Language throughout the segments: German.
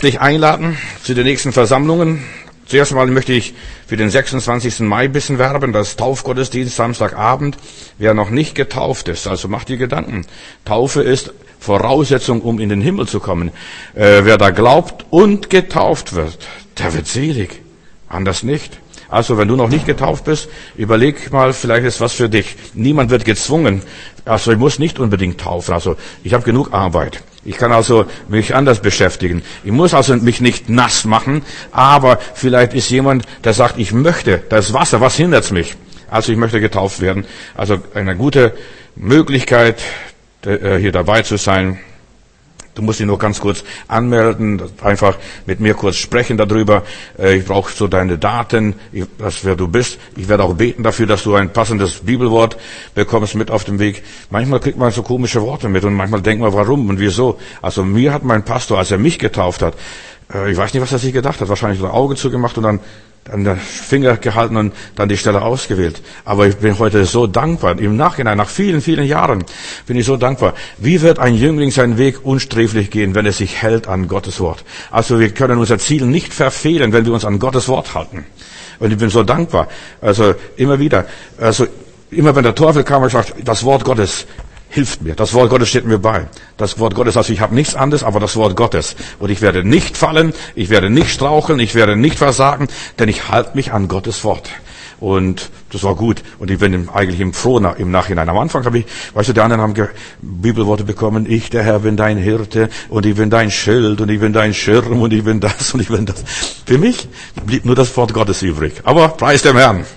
herzlich einladen zu den nächsten Versammlungen. Zuerst einmal möchte ich für den 26. Mai ein bisschen werben, das Taufgottesdienst Samstagabend. Wer noch nicht getauft ist, also macht dir Gedanken. Taufe ist Voraussetzung, um in den Himmel zu kommen. Wer da glaubt und getauft wird, der wird selig. Anders nicht. Also wenn du noch nicht getauft bist, überleg mal, vielleicht ist was für dich. Niemand wird gezwungen. Also ich muss nicht unbedingt taufen. Also ich habe genug Arbeit. Ich kann also mich anders beschäftigen. Ich muss also mich nicht nass machen, aber vielleicht ist jemand, der sagt, ich möchte das Wasser, was hindert's mich? Also ich möchte getauft werden. Also eine gute Möglichkeit, hier dabei zu sein. Du musst dich nur ganz kurz anmelden, einfach mit mir kurz sprechen darüber. Ich brauche so deine Daten, wer du bist. Ich werde auch beten dafür, dass du ein passendes Bibelwort bekommst mit auf dem Weg. Manchmal kriegt man so komische Worte mit und manchmal denkt man, warum und wieso. Also mir hat mein Pastor, als er mich getauft hat, ich weiß nicht, was er sich gedacht hat, wahrscheinlich so ein Auge zugemacht und dann den Finger gehalten und dann die Stelle ausgewählt. Aber ich bin heute so dankbar. Im Nachhinein, nach vielen, vielen Jahren, bin ich so dankbar. Wie wird ein Jüngling seinen Weg unsträflich gehen, wenn er sich hält an Gottes Wort? Also wir können unser Ziel nicht verfehlen, wenn wir uns an Gottes Wort halten. Und ich bin so dankbar. Also immer wieder. Also immer wenn der Teufel kam und sagt, das Wort Gottes hilft mir. Das Wort Gottes steht mir bei. Das Wort Gottes, also ich habe nichts anderes, aber das Wort Gottes. Und ich werde nicht fallen, ich werde nicht straucheln, ich werde nicht versagen, denn ich halte mich an Gottes Wort. Und das war gut. Und ich bin eigentlich froh im Nachhinein. Am Anfang habe ich, weißt du, die anderen haben Bibelworte bekommen. Ich, der Herr, bin dein Hirte und ich bin dein Schild und ich bin dein Schirm und ich bin das und ich bin das. Für mich blieb nur das Wort Gottes übrig. Aber preis dem Herrn.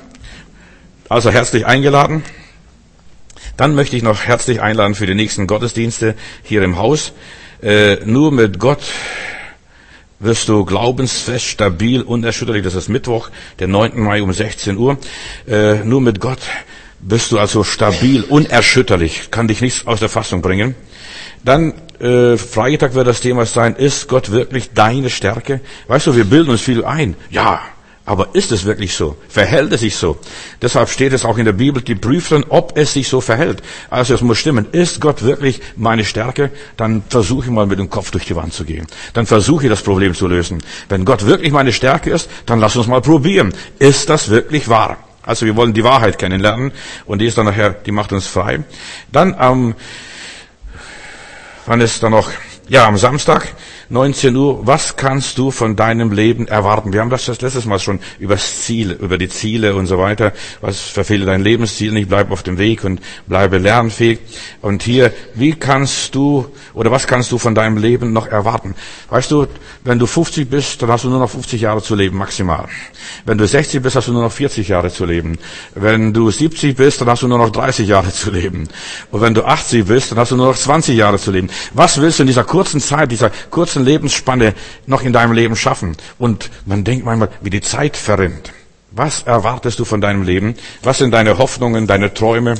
Also herzlich eingeladen. Dann möchte ich noch herzlich einladen für die nächsten Gottesdienste hier im Haus. Nur mit Gott wirst du glaubensfest, stabil, unerschütterlich. Das ist Mittwoch, der 9. Mai um 16 Uhr. Nur mit Gott bist du also stabil, unerschütterlich. Kann dich nichts aus der Fassung bringen. Dann Freitag wird das Thema sein, ist Gott wirklich deine Stärke? Weißt du, wir bilden uns viel ein. Ja. Aber ist es wirklich so? Verhält es sich so? Deshalb steht es auch in der Bibel, die prüfen, ob es sich so verhält. Also es muss stimmen. Ist Gott wirklich meine Stärke? Dann versuche ich mal mit dem Kopf durch die Wand zu gehen. Dann versuche ich das Problem zu lösen. Wenn Gott wirklich meine Stärke ist, dann lass uns mal probieren. Ist das wirklich wahr? Also wir wollen die Wahrheit kennenlernen und die ist dann nachher, die macht uns frei. Dann wann ist dann noch? Ja, am Samstag, 19 Uhr, was kannst du von deinem Leben erwarten? Wir haben das letztes Mal schon über die Ziele und so weiter. Was verfehle dein Lebensziel nicht, bleib auf dem Weg und bleibe lernfähig. Und hier, was kannst du von deinem Leben noch erwarten? Weißt du, wenn du 50 bist, dann hast du nur noch 50 Jahre zu leben, maximal. Wenn du 60 bist, hast du nur noch 40 Jahre zu leben. Wenn du 70 bist, dann hast du nur noch 30 Jahre zu leben. Und wenn du 80 bist, dann hast du nur noch 20 Jahre zu leben. Was willst du in dieser kurzen Zeit, dieser kurzen Lebensspanne noch in deinem Leben schaffen? Und man denkt manchmal, wie die Zeit verrinnt. Was erwartest du von deinem Leben? Was sind deine Hoffnungen, deine Träume?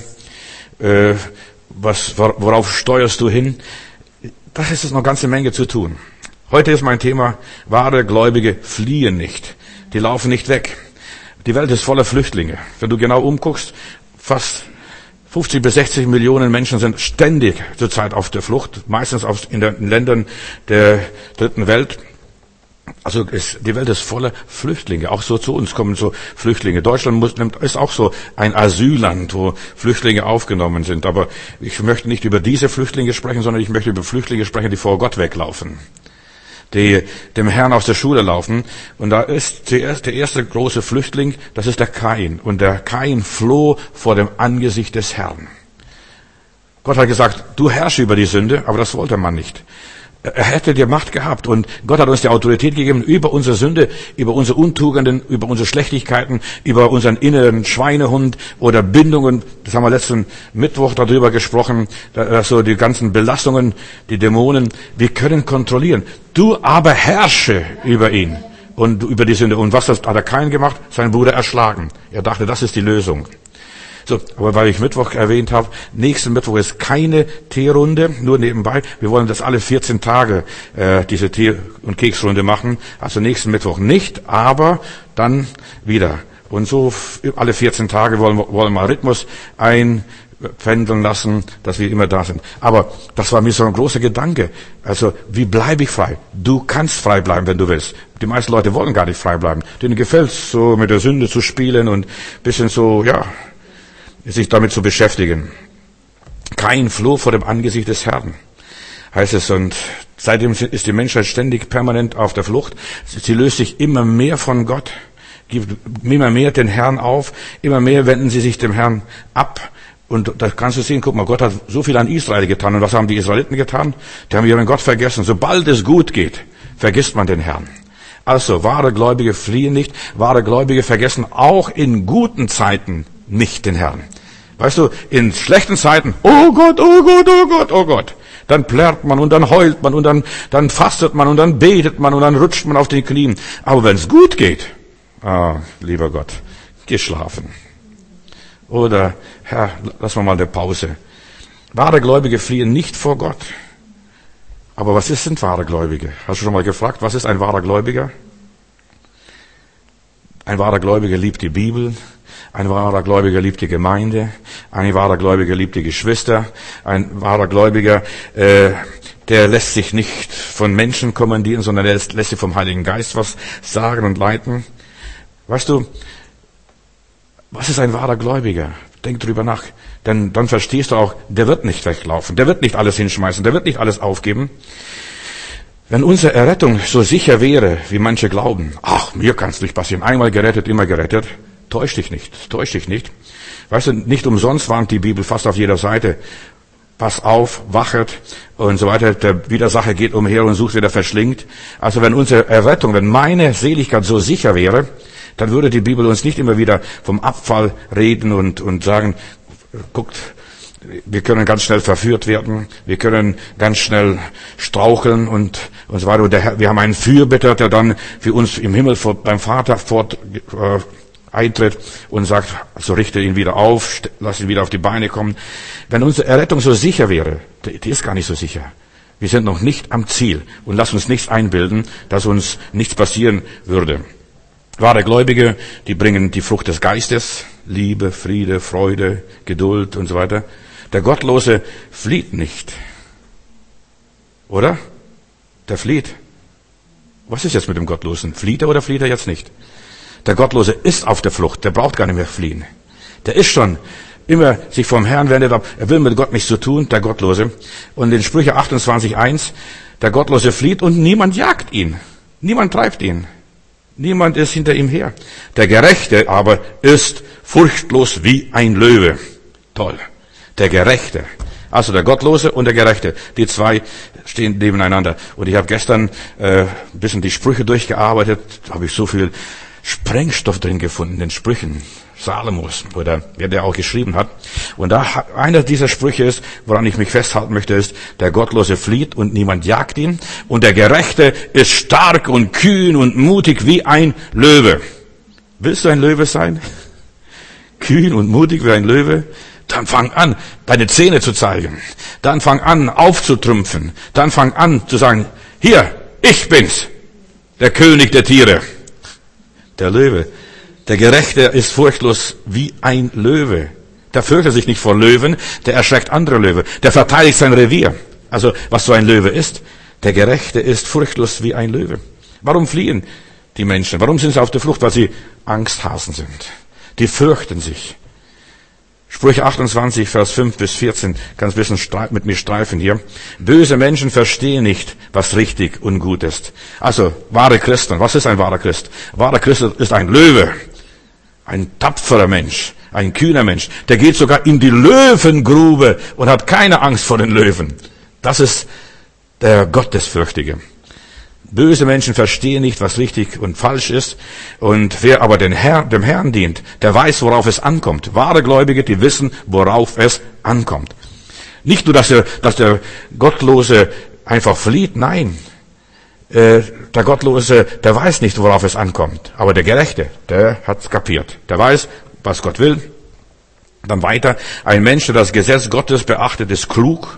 Worauf steuerst du hin? Das ist noch eine ganze Menge zu tun. Heute ist mein Thema, wahre Gläubige fliehen nicht. Die laufen nicht weg. Die Welt ist voller Flüchtlinge. Wenn du genau umguckst, fast 50 bis 60 Millionen Menschen sind ständig zurzeit auf der Flucht, meistens in den Ländern der dritten Welt. Also die Welt ist voller Flüchtlinge. Auch so zu uns kommen so Flüchtlinge. Deutschland ist auch so ein Asylland, wo Flüchtlinge aufgenommen sind. Aber ich möchte nicht über diese Flüchtlinge sprechen, sondern ich möchte über Flüchtlinge sprechen, die vor Gott weglaufen, die dem Herrn aus der Schule laufen. Und da ist der erste große Flüchtling, das ist der Kain. Und der Kain floh vor dem Angesicht des Herrn. Gott hat gesagt, du herrsche über die Sünde, aber das wollte man nicht. Er hätte die Macht gehabt und Gott hat uns die Autorität gegeben über unsere Sünde, über unsere Untugenden, über unsere Schlechtigkeiten, über unseren inneren Schweinehund oder Bindungen. Das haben wir letzten Mittwoch darüber gesprochen, so die ganzen Belastungen, die Dämonen. Wir können kontrollieren. Du aber herrsche über ihn und über die Sünde. Und was hat er Kain gemacht? Seinen Bruder erschlagen. Er dachte, das ist die Lösung. So, aber weil ich Mittwoch erwähnt habe, nächsten Mittwoch ist keine Teerunde, nur nebenbei. Wir wollen das alle 14 Tage, diese Tee- und Keksrunde machen. Also nächsten Mittwoch nicht, aber dann wieder. Und so alle 14 Tage wollen wir mal Rhythmus pendeln lassen, dass wir immer da sind. Aber das war mir so ein großer Gedanke. Also, wie bleibe ich frei? Du kannst frei bleiben, wenn du willst. Die meisten Leute wollen gar nicht frei bleiben. Denen gefällt es, so mit der Sünde zu spielen und ein bisschen so, ja, sich damit zu beschäftigen. Kain floh vor dem Angesicht des Herrn, heißt es. Und seitdem ist die Menschheit ständig permanent auf der Flucht. Sie löst sich immer mehr von Gott, gibt immer mehr den Herrn auf, immer mehr wenden sie sich dem Herrn ab. Und da kannst du sehen, guck mal, Gott hat so viel an Israel getan. Und was haben die Israeliten getan? Die haben ihren Gott vergessen. Sobald es gut geht, vergisst man den Herrn. Also, wahre Gläubige fliehen nicht, wahre Gläubige vergessen auch in guten Zeiten nicht den Herrn. Weißt du, in schlechten Zeiten, oh Gott, oh Gott, oh Gott, oh Gott. Dann plärrt man und dann heult man und dann fastet man und dann betet man und dann rutscht man auf den Knien. Aber wenn es gut geht, lieber Gott, geh schlafen. Oder, Herr, lass mal eine Pause. Wahre Gläubige fliehen nicht vor Gott. Aber was sind wahre Gläubige? Hast du schon mal gefragt, was ist ein wahrer Gläubiger? Ein wahrer Gläubiger liebt die Bibel. Ein wahrer Gläubiger liebt die Gemeinde. Ein wahrer Gläubiger liebt die Geschwister. Ein wahrer Gläubiger, der lässt sich nicht von Menschen kommandieren, sondern der lässt sich vom Heiligen Geist was sagen und leiten. Weißt du, was ist ein wahrer Gläubiger? Denk drüber nach. Denn dann verstehst du auch, der wird nicht weglaufen. Der wird nicht alles hinschmeißen. Der wird nicht alles aufgeben. Wenn unsere Errettung so sicher wäre, wie manche glauben, ach, mir kann es nicht passieren. Einmal gerettet, immer gerettet. Täusch dich nicht, täusch dich nicht. Weißt du, nicht umsonst warnt die Bibel fast auf jeder Seite. Pass auf, wachet und so weiter. Der Widersacher geht umher und sucht, wer er verschlingt. Also wenn unsere Errettung, wenn meine Seligkeit so sicher wäre, dann würde die Bibel uns nicht immer wieder vom Abfall reden und sagen, guckt, wir können ganz schnell verführt werden, wir können ganz schnell straucheln und so weiter. Und wir haben einen Fürbitter, der dann für uns im Himmel beim Vater eintritt und sagt, so richte ihn wieder auf, lass ihn wieder auf die Beine kommen. Wenn unsere Errettung so sicher wäre, die ist gar nicht so sicher. Wir sind noch nicht am Ziel und lass uns nichts einbilden, dass uns nichts passieren würde. Wahre Gläubige, die bringen die Frucht des Geistes, Liebe, Friede, Freude, Geduld und so weiter. Der Gottlose flieht nicht. Oder? Der flieht. Was ist jetzt mit dem Gottlosen? Flieht er oder flieht er jetzt nicht? Der Gottlose ist auf der Flucht, der braucht gar nicht mehr fliehen. Der ist schon immer sich vom Herrn wendet ab. Er will mit Gott nichts zu tun, der Gottlose. Und in Sprüche 28,1, der Gottlose flieht und niemand jagt ihn. Niemand treibt ihn. Niemand ist hinter ihm her. Der Gerechte aber ist furchtlos wie ein Löwe. Toll. Der Gerechte. Also der Gottlose und der Gerechte. Die zwei stehen nebeneinander. Und ich habe gestern ein bisschen die Sprüche durchgearbeitet. Da habe ich so viel Sprengstoff drin gefunden, in den Sprüchen Salomos, oder wer der auch geschrieben hat. Und da einer dieser Sprüche ist, woran ich mich festhalten möchte, ist, der Gottlose flieht und niemand jagt ihn. Und der Gerechte ist stark und kühn und mutig wie ein Löwe. Willst du ein Löwe sein? Kühn und mutig wie ein Löwe? Dann fang an, deine Zähne zu zeigen. Dann fang an, aufzutrumpfen. Dann fang an zu sagen, hier, ich bin's, der König der Tiere. Der Löwe. Der Gerechte ist furchtlos wie ein Löwe. Der fürchtet sich nicht vor Löwen, der erschreckt andere Löwe. Der verteidigt sein Revier. Also, was so ein Löwe ist. Der Gerechte ist furchtlos wie ein Löwe. Warum fliehen die Menschen? Warum sind sie auf der Flucht? Weil sie Angsthasen sind. Die fürchten sich. Sprüche 28, Vers 5 bis 14, kannst ein bisschen mit mir streifen hier. Böse Menschen verstehen nicht, was richtig und gut ist. Also, wahre Christen. Was ist ein wahrer Christ? Wahrer Christ ist ein Löwe. Ein tapferer Mensch. Ein kühner Mensch. Der geht sogar in die Löwengrube und hat keine Angst vor den Löwen. Das ist der Gottesfürchtige. Böse Menschen verstehen nicht, was richtig und falsch ist. Und wer aber dem Herrn dient, der weiß, worauf es ankommt. Wahre Gläubige, die wissen, worauf es ankommt. Nicht nur, dass der Gottlose einfach flieht, nein. Der Gottlose, der weiß nicht, worauf es ankommt. Aber der Gerechte, der hat's kapiert. Der weiß, was Gott will. Dann weiter. Ein Mensch, der das Gesetz Gottes beachtet, ist klug.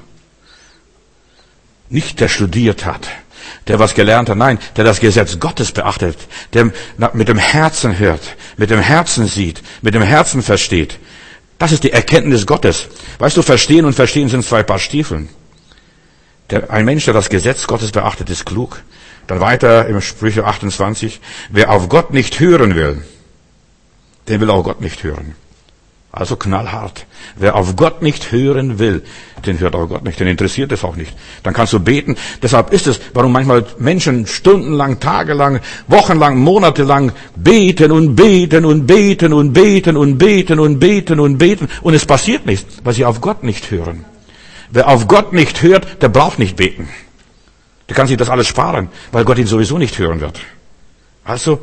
Nicht der studiert hat, der was gelernt hat, nein, der das Gesetz Gottes beachtet, der mit dem Herzen hört, mit dem Herzen sieht, mit dem Herzen versteht, Das ist die Erkenntnis Gottes. Weißt du, verstehen und verstehen sind zwei Paar Stiefeln. Ein Mensch, der das Gesetz Gottes beachtet, ist klug. Dann weiter im Sprüche 28. Wer auf Gott nicht hören will, den will auch Gott nicht hören. Also knallhart. Wer auf Gott nicht hören will, den hört auch Gott nicht, den interessiert es auch nicht. Dann kannst du beten. Deshalb ist es, warum manchmal Menschen stundenlang, tagelang, wochenlang, monatelang beten und beten und beten und beten und beten und beten und beten und es passiert nichts, weil sie auf Gott nicht hören. Wer auf Gott nicht hört, der braucht nicht beten. Der kann sich das alles sparen, weil Gott ihn sowieso nicht hören wird. Also,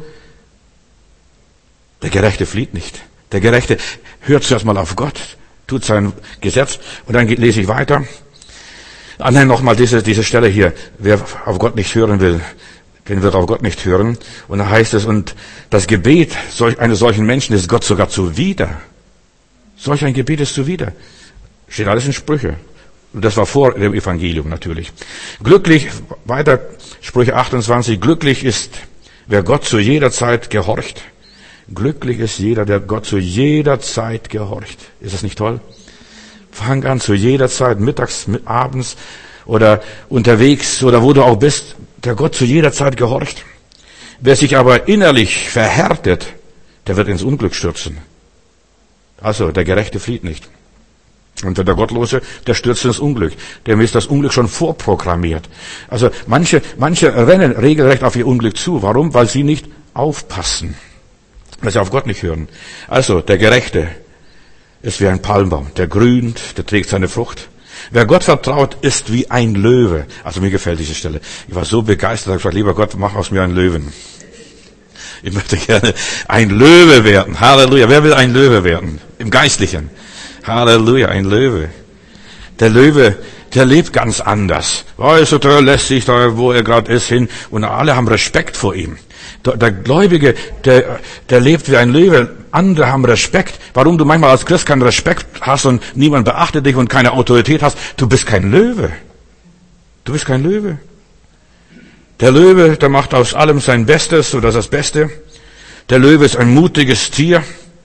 der Gerechte flieht nicht. Der Gerechte hört zuerst mal auf Gott, tut sein Gesetz und dann lese ich weiter. Dann nochmal diese Stelle hier. Wer auf Gott nicht hören will, den wird auf Gott nicht hören. Und da heißt es, und das Gebet eines solchen Menschen ist Gott sogar zuwider. Solch ein Gebet ist zuwider. Steht alles in Sprüche. Und das war vor dem Evangelium natürlich. Glücklich, weiter Sprüche 28, glücklich ist, wer Gott zu jeder Zeit gehorcht. Glücklich ist jeder, der Gott zu jeder Zeit gehorcht. Ist das nicht toll? Fang an, zu jeder Zeit, mittags, abends oder unterwegs oder wo du auch bist, der Gott zu jeder Zeit gehorcht. Wer sich aber innerlich verhärtet, der wird ins Unglück stürzen. Also, der Gerechte flieht nicht. Und der Gottlose, der stürzt ins Unglück. Dem ist das Unglück schon vorprogrammiert. Also, manche rennen regelrecht auf ihr Unglück zu. Warum? Weil sie nicht aufpassen. Weil sie auf Gott nicht hören. Also, der Gerechte ist wie ein Palmbaum. Der grünt, der trägt seine Frucht. Wer Gott vertraut, ist wie ein Löwe. Also, mir gefällt diese Stelle. Ich war so begeistert, ich habe gesagt, lieber Gott, mach aus mir einen Löwen. Ich möchte gerne ein Löwe werden. Halleluja. Wer will ein Löwe werden? Im Geistlichen. Halleluja, ein Löwe. Der Löwe, der lebt ganz anders. Weißt du, der lässt sich da, wo er gerade ist, hin und alle haben Respekt vor ihm. Der Gläubige, der lebt wie ein Löwe. Andere haben Respekt. Warum du manchmal als Christ keinen Respekt hast und niemand beachtet dich und keine Autorität hast? Du bist kein Löwe. Du bist kein Löwe. Der Löwe, der macht aus allem sein Bestes oder das Beste. Der Löwe ist ein mutiges Tier.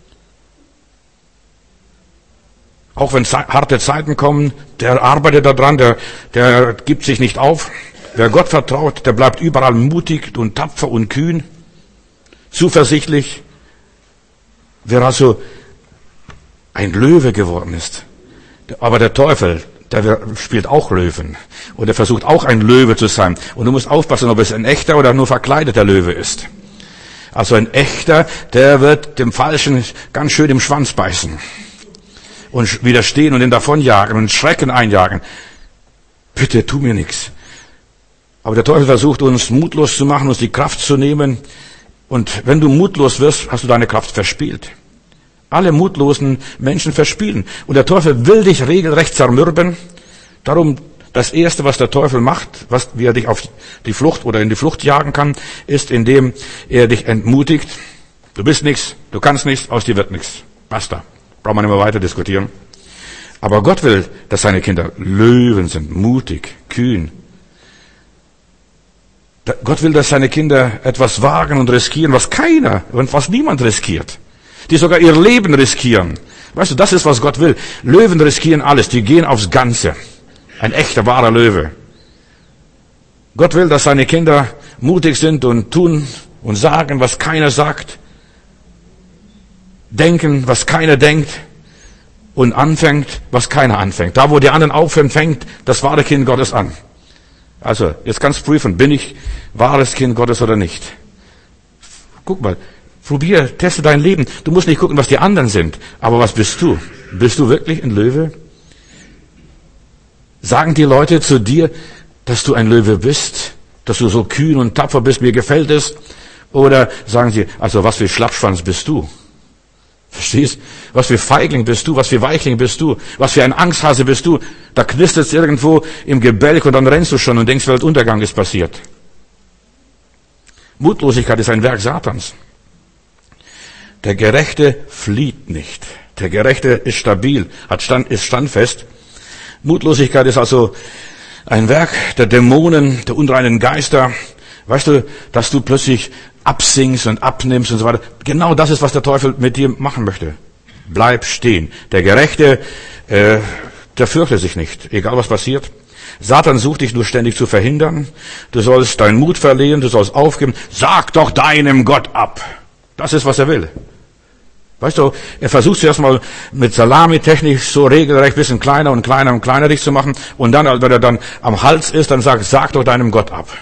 Auch wenn harte Zeiten kommen, der arbeitet daran, der gibt sich nicht auf. Wer Gott vertraut, der bleibt überall mutig und tapfer und kühn, zuversichtlich. Wer also ein Löwe geworden ist, aber der Teufel, der spielt auch Löwen und er versucht auch ein Löwe zu sein. Und du musst aufpassen, ob es ein echter oder nur verkleideter Löwe ist. Also ein echter, der wird dem Falschen ganz schön im Schwanz beißen und widerstehen und ihn davonjagen und Schrecken einjagen. Bitte, tu mir nichts. Aber der Teufel versucht uns mutlos zu machen, uns die Kraft zu nehmen. Und wenn du mutlos wirst, hast du deine Kraft verspielt. Alle mutlosen Menschen verspielen. Und der Teufel will dich regelrecht zermürben. Darum, das Erste, was der Teufel macht, wie er dich auf die Flucht oder in die Flucht jagen kann, ist, indem er dich entmutigt. Du bist nichts, du kannst nichts, aus dir wird nichts. Basta. Braucht man immer weiter diskutieren. Aber Gott will, dass seine Kinder Löwen sind, mutig, kühn. Gott will, dass seine Kinder etwas wagen und riskieren, was keiner und was niemand riskiert. Die sogar ihr Leben riskieren. Weißt du, das ist, was Gott will. Löwen riskieren alles, die gehen aufs Ganze. Ein echter, wahrer Löwe. Gott will, dass seine Kinder mutig sind und tun und sagen, was keiner sagt. Denken, was keiner denkt. Und anfängt, was keiner anfängt. Da, wo die anderen aufhören, fängt das wahre Kind Gottes an. Also, jetzt kannst du prüfen, bin ich wahres Kind Gottes oder nicht? Guck mal, teste dein Leben. Du musst nicht gucken, was die anderen sind. Aber was bist du? Bist du wirklich ein Löwe? Sagen die Leute zu dir, dass du ein Löwe bist? Dass du so kühn und tapfer bist, mir gefällt es? Oder sagen sie, also was für Schlappschwanz bist du? Verstehst? Was für Feigling bist du? Was für Weichling bist du? Was für ein Angsthase bist du? Da knistert es irgendwo im Gebälk und dann rennst du schon und denkst, Weltuntergang ist passiert. Mutlosigkeit ist ein Werk Satans. Der Gerechte flieht nicht. Der Gerechte ist stabil, ist standfest. Mutlosigkeit ist also ein Werk der Dämonen, der unreinen Geister. Weißt du, dass du plötzlich absinkst und abnimmst und so weiter. Genau das ist, was der Teufel mit dir machen möchte. Bleib stehen. Der Gerechte, der fürchtet sich nicht, egal was passiert. Satan sucht dich nur ständig zu verhindern. Du sollst deinen Mut verlieren, du sollst aufgeben. Sag doch deinem Gott ab. Das ist, was er will. Weißt du, er versucht zuerst mal mit Salamitechnik so regelrecht ein bisschen kleiner und kleiner und kleiner dich zu machen. Und dann, wenn er dann am Hals ist, dann sag doch deinem Gott ab.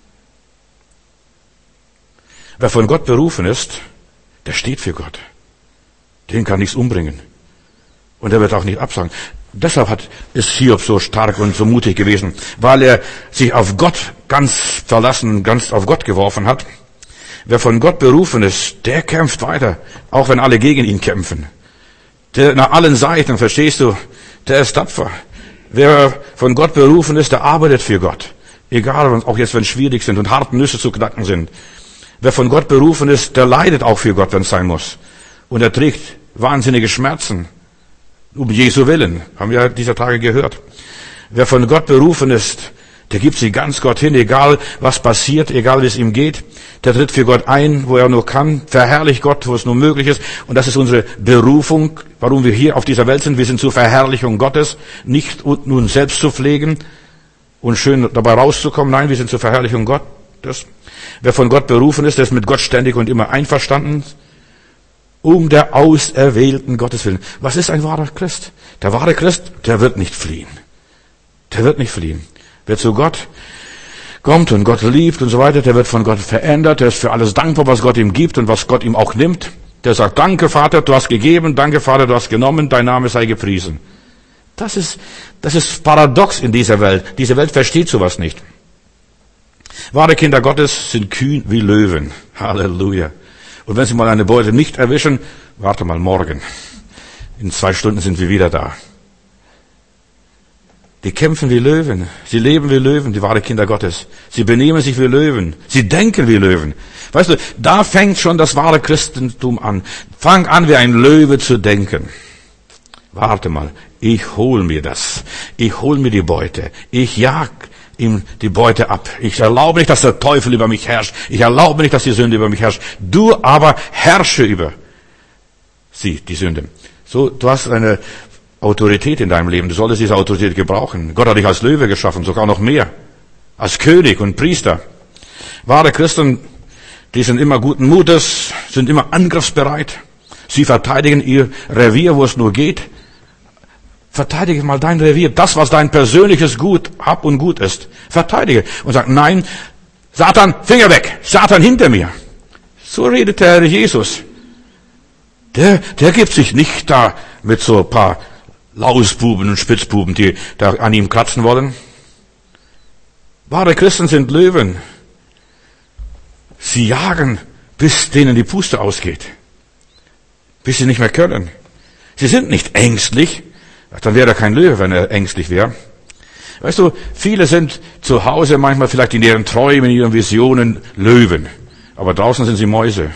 Wer von Gott berufen ist, der steht für Gott. Den kann nichts umbringen. Und er wird auch nicht absagen. Deshalb ist Hiob so stark und so mutig gewesen, weil er sich auf Gott ganz verlassen, ganz auf Gott geworfen hat. Wer von Gott berufen ist, der kämpft weiter, auch wenn alle gegen ihn kämpfen. Der nach allen Seiten, verstehst du, der ist tapfer. Wer von Gott berufen ist, der arbeitet für Gott. Egal, auch jetzt, wenn es schwierig sind und harte Nüsse zu knacken sind. Wer von Gott berufen ist, der leidet auch für Gott, wenn es sein muss. Und er trägt wahnsinnige Schmerzen. Um Jesu Willen, haben wir dieser Tage gehört. Wer von Gott berufen ist, der gibt sich ganz Gott hin, egal was passiert, egal wie es ihm geht. Der tritt für Gott ein, wo er nur kann, verherrlicht Gott, wo es nur möglich ist. Und das ist unsere Berufung, warum wir hier auf dieser Welt sind. Wir sind zur Verherrlichung Gottes, nicht nun selbst zu pflegen und schön dabei rauszukommen. Nein, wir sind zur Verherrlichung Gottes. Wer von Gott berufen ist, der ist mit Gott ständig und immer einverstanden. Um der auserwählten Gottes willen. Was ist ein wahrer Christ? Der wahre Christ, der wird nicht fliehen. Der wird nicht fliehen. Wer zu Gott kommt und Gott liebt und so weiter, der wird von Gott verändert. Der ist für alles dankbar, was Gott ihm gibt und was Gott ihm auch nimmt. Der sagt, danke Vater, du hast gegeben, danke Vater, du hast genommen, dein Name sei gepriesen. Das ist paradox in dieser Welt. Diese Welt versteht sowas nicht. Wahre Kinder Gottes sind kühn wie Löwen. Halleluja. Und wenn sie mal eine Beute nicht erwischen, warte mal morgen. In 2 Stunden sind wir wieder da. Die kämpfen wie Löwen. Sie leben wie Löwen, die wahre Kinder Gottes. Sie benehmen sich wie Löwen. Sie denken wie Löwen. Weißt du, da fängt schon das wahre Christentum an. Fang an, wie ein Löwe zu denken. Warte mal, ich hol mir das. Ich hol mir die Beute. Ich jag ihm die Beute ab. Ich erlaube nicht, dass der Teufel über mich herrscht. Ich erlaube nicht, dass die Sünde über mich herrscht. Du aber herrsche über sie, die Sünde. So, du hast eine Autorität in deinem Leben. Du solltest diese Autorität gebrauchen. Gott hat dich als Löwe geschaffen, sogar noch mehr. Als König und Priester. Wahre Christen, die sind immer guten Mutes, sind immer angriffsbereit. Sie verteidigen ihr Revier, wo es nur geht. Verteidige mal dein Revier, das, was dein persönliches Gut, Hab und Gut ist. Verteidige und sag, nein, Satan, Finger weg, Satan hinter mir. So redet der Herr Jesus. Der gibt sich nicht da mit so ein paar Lausbuben und Spitzbuben, die da an ihm kratzen wollen. Wahre Christen sind Löwen. Sie jagen, bis denen die Puste ausgeht. Bis sie nicht mehr können. Sie sind nicht ängstlich. Dann wäre er kein Löwe, wenn er ängstlich wäre. Weißt du, viele sind zu Hause manchmal vielleicht in ihren Träumen, in ihren Visionen Löwen. Aber draußen sind sie Mäuse.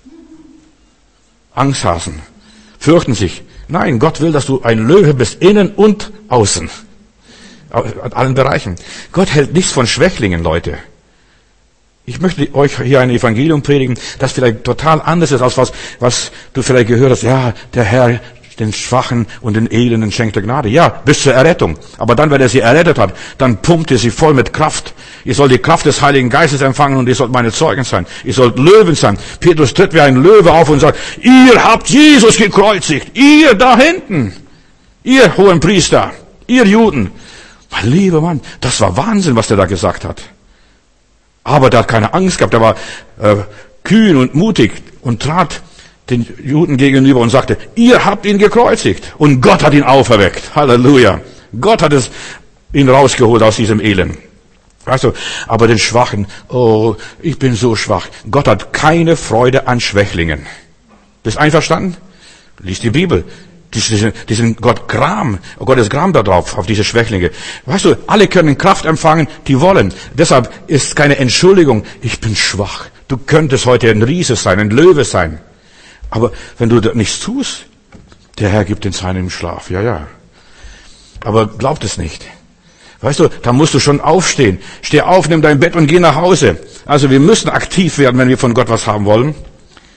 Angsthasen. Fürchten sich. Nein, Gott will, dass du ein Löwe bist, innen und außen. In allen Bereichen. Gott hält nichts von Schwächlingen, Leute. Ich möchte euch hier ein Evangelium predigen, das vielleicht total anders ist, als was du vielleicht gehört hast. Ja, der Herr, den Schwachen und den Elenden schenkt er Gnade. Ja, bis zur Errettung. Aber dann, wenn er sie errettet hat, dann pumpt er sie voll mit Kraft. Ihr sollt die Kraft des Heiligen Geistes empfangen und ihr sollt meine Zeugen sein. Ihr sollt Löwen sein. Petrus tritt wie ein Löwe auf und sagt, ihr habt Jesus gekreuzigt. Ihr da hinten. Ihr hohen Priester. Ihr Juden. Mein lieber Mann, das war Wahnsinn, was der da gesagt hat. Aber der hat keine Angst gehabt. Er war kühn und mutig und trat den Juden gegenüber und sagte, ihr habt ihn gekreuzigt und Gott hat ihn auferweckt. Halleluja. Gott hat ihn rausgeholt aus diesem Elend. Weißt du, aber den Schwachen, oh, ich bin so schwach. Gott hat keine Freude an Schwächlingen. Bist einverstanden? Lies die Bibel. Die sind Gottes Gram da drauf, auf diese Schwächlinge. Weißt du, alle können Kraft empfangen, die wollen. Deshalb ist keine Entschuldigung, ich bin schwach. Du könntest heute ein Riese sein, ein Löwe sein. Aber wenn du nichts tust, der Herr gibt den Seinen im Schlaf. Ja. Aber glaubt es nicht. Weißt du, da musst du schon aufstehen. Steh auf, nimm dein Bett und geh nach Hause. Also wir müssen aktiv werden, wenn wir von Gott was haben wollen.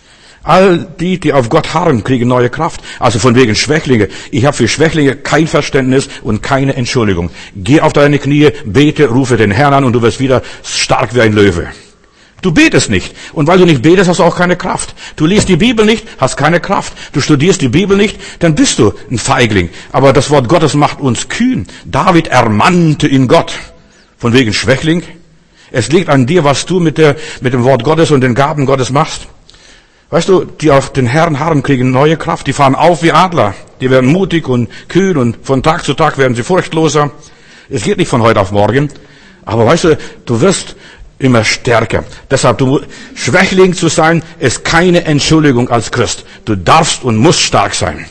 All die auf Gott harren, kriegen neue Kraft. Also von wegen Schwächlinge. Ich habe für Schwächlinge kein Verständnis und keine Entschuldigung. Geh auf deine Knie, bete, rufe den Herrn an und du wirst wieder stark wie ein Löwe. Du betest nicht. Und weil du nicht betest, hast du auch keine Kraft. Du liest die Bibel nicht, hast keine Kraft. Du studierst die Bibel nicht, dann bist du ein Feigling. Aber das Wort Gottes macht uns kühn. David ermannte in Gott. Von wegen Schwächling. Es liegt an dir, was du mit dem Wort Gottes und den Gaben Gottes machst. Weißt du, die auf den Herrn harren, kriegen neue Kraft. Die fahren auf wie Adler. Die werden mutig und kühn und von Tag zu Tag werden sie furchtloser. Es geht nicht von heute auf morgen. Aber weißt du wirst immer stärker. Deshalb, Schwächling zu sein, ist keine Entschuldigung als Christ. Du darfst und musst stark sein.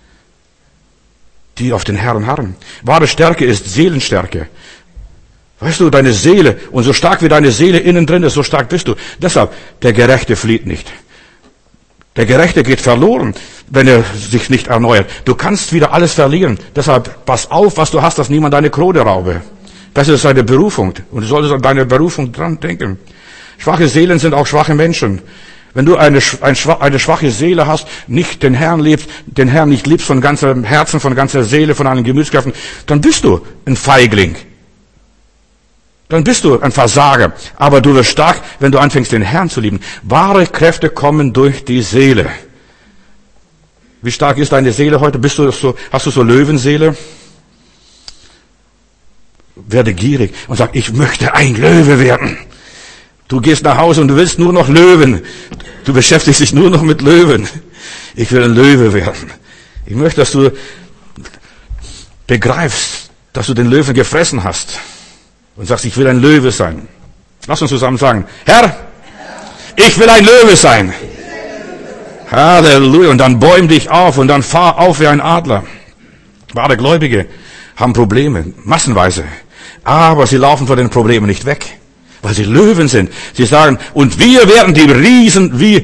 Die auf den Herrn harren. Wahre Stärke ist Seelenstärke. Weißt du, deine Seele, und so stark wie deine Seele innen drin ist, so stark bist du. Deshalb, der Gerechte flieht nicht. Der Gerechte geht verloren, wenn er sich nicht erneuert. Du kannst wieder alles verlieren. Deshalb, pass auf, was du hast, dass niemand deine Krone raube. Das ist deine Berufung. Und du solltest an deine Berufung dran denken. Schwache Seelen sind auch schwache Menschen. Wenn du eine schwache Seele hast, nicht den Herrn nicht liebst von ganzem Herzen, von ganzer Seele, von allen Gemütskräften, dann bist du ein Feigling. Dann bist du ein Versager. Aber du wirst stark, wenn du anfängst, den Herrn zu lieben. Wahre Kräfte kommen durch die Seele. Wie stark ist deine Seele heute? Hast du so Löwenseele? Werde gierig und sag, ich möchte ein Löwe werden. Du gehst nach Hause und du willst nur noch Löwen. Du beschäftigst dich nur noch mit Löwen. Ich will ein Löwe werden. Ich möchte, dass du begreifst, dass du den Löwen gefressen hast. Und sagst, ich will ein Löwe sein. Lass uns zusammen sagen, Herr, ich will ein Löwe sein. Halleluja. Und dann bäum dich auf und dann fahr auf wie ein Adler. Wahre Gläubige haben Probleme, massenweise. Aber sie laufen vor den Problemen nicht weg, weil sie Löwen sind. Sie sagen, und wir werden die Riesen wie,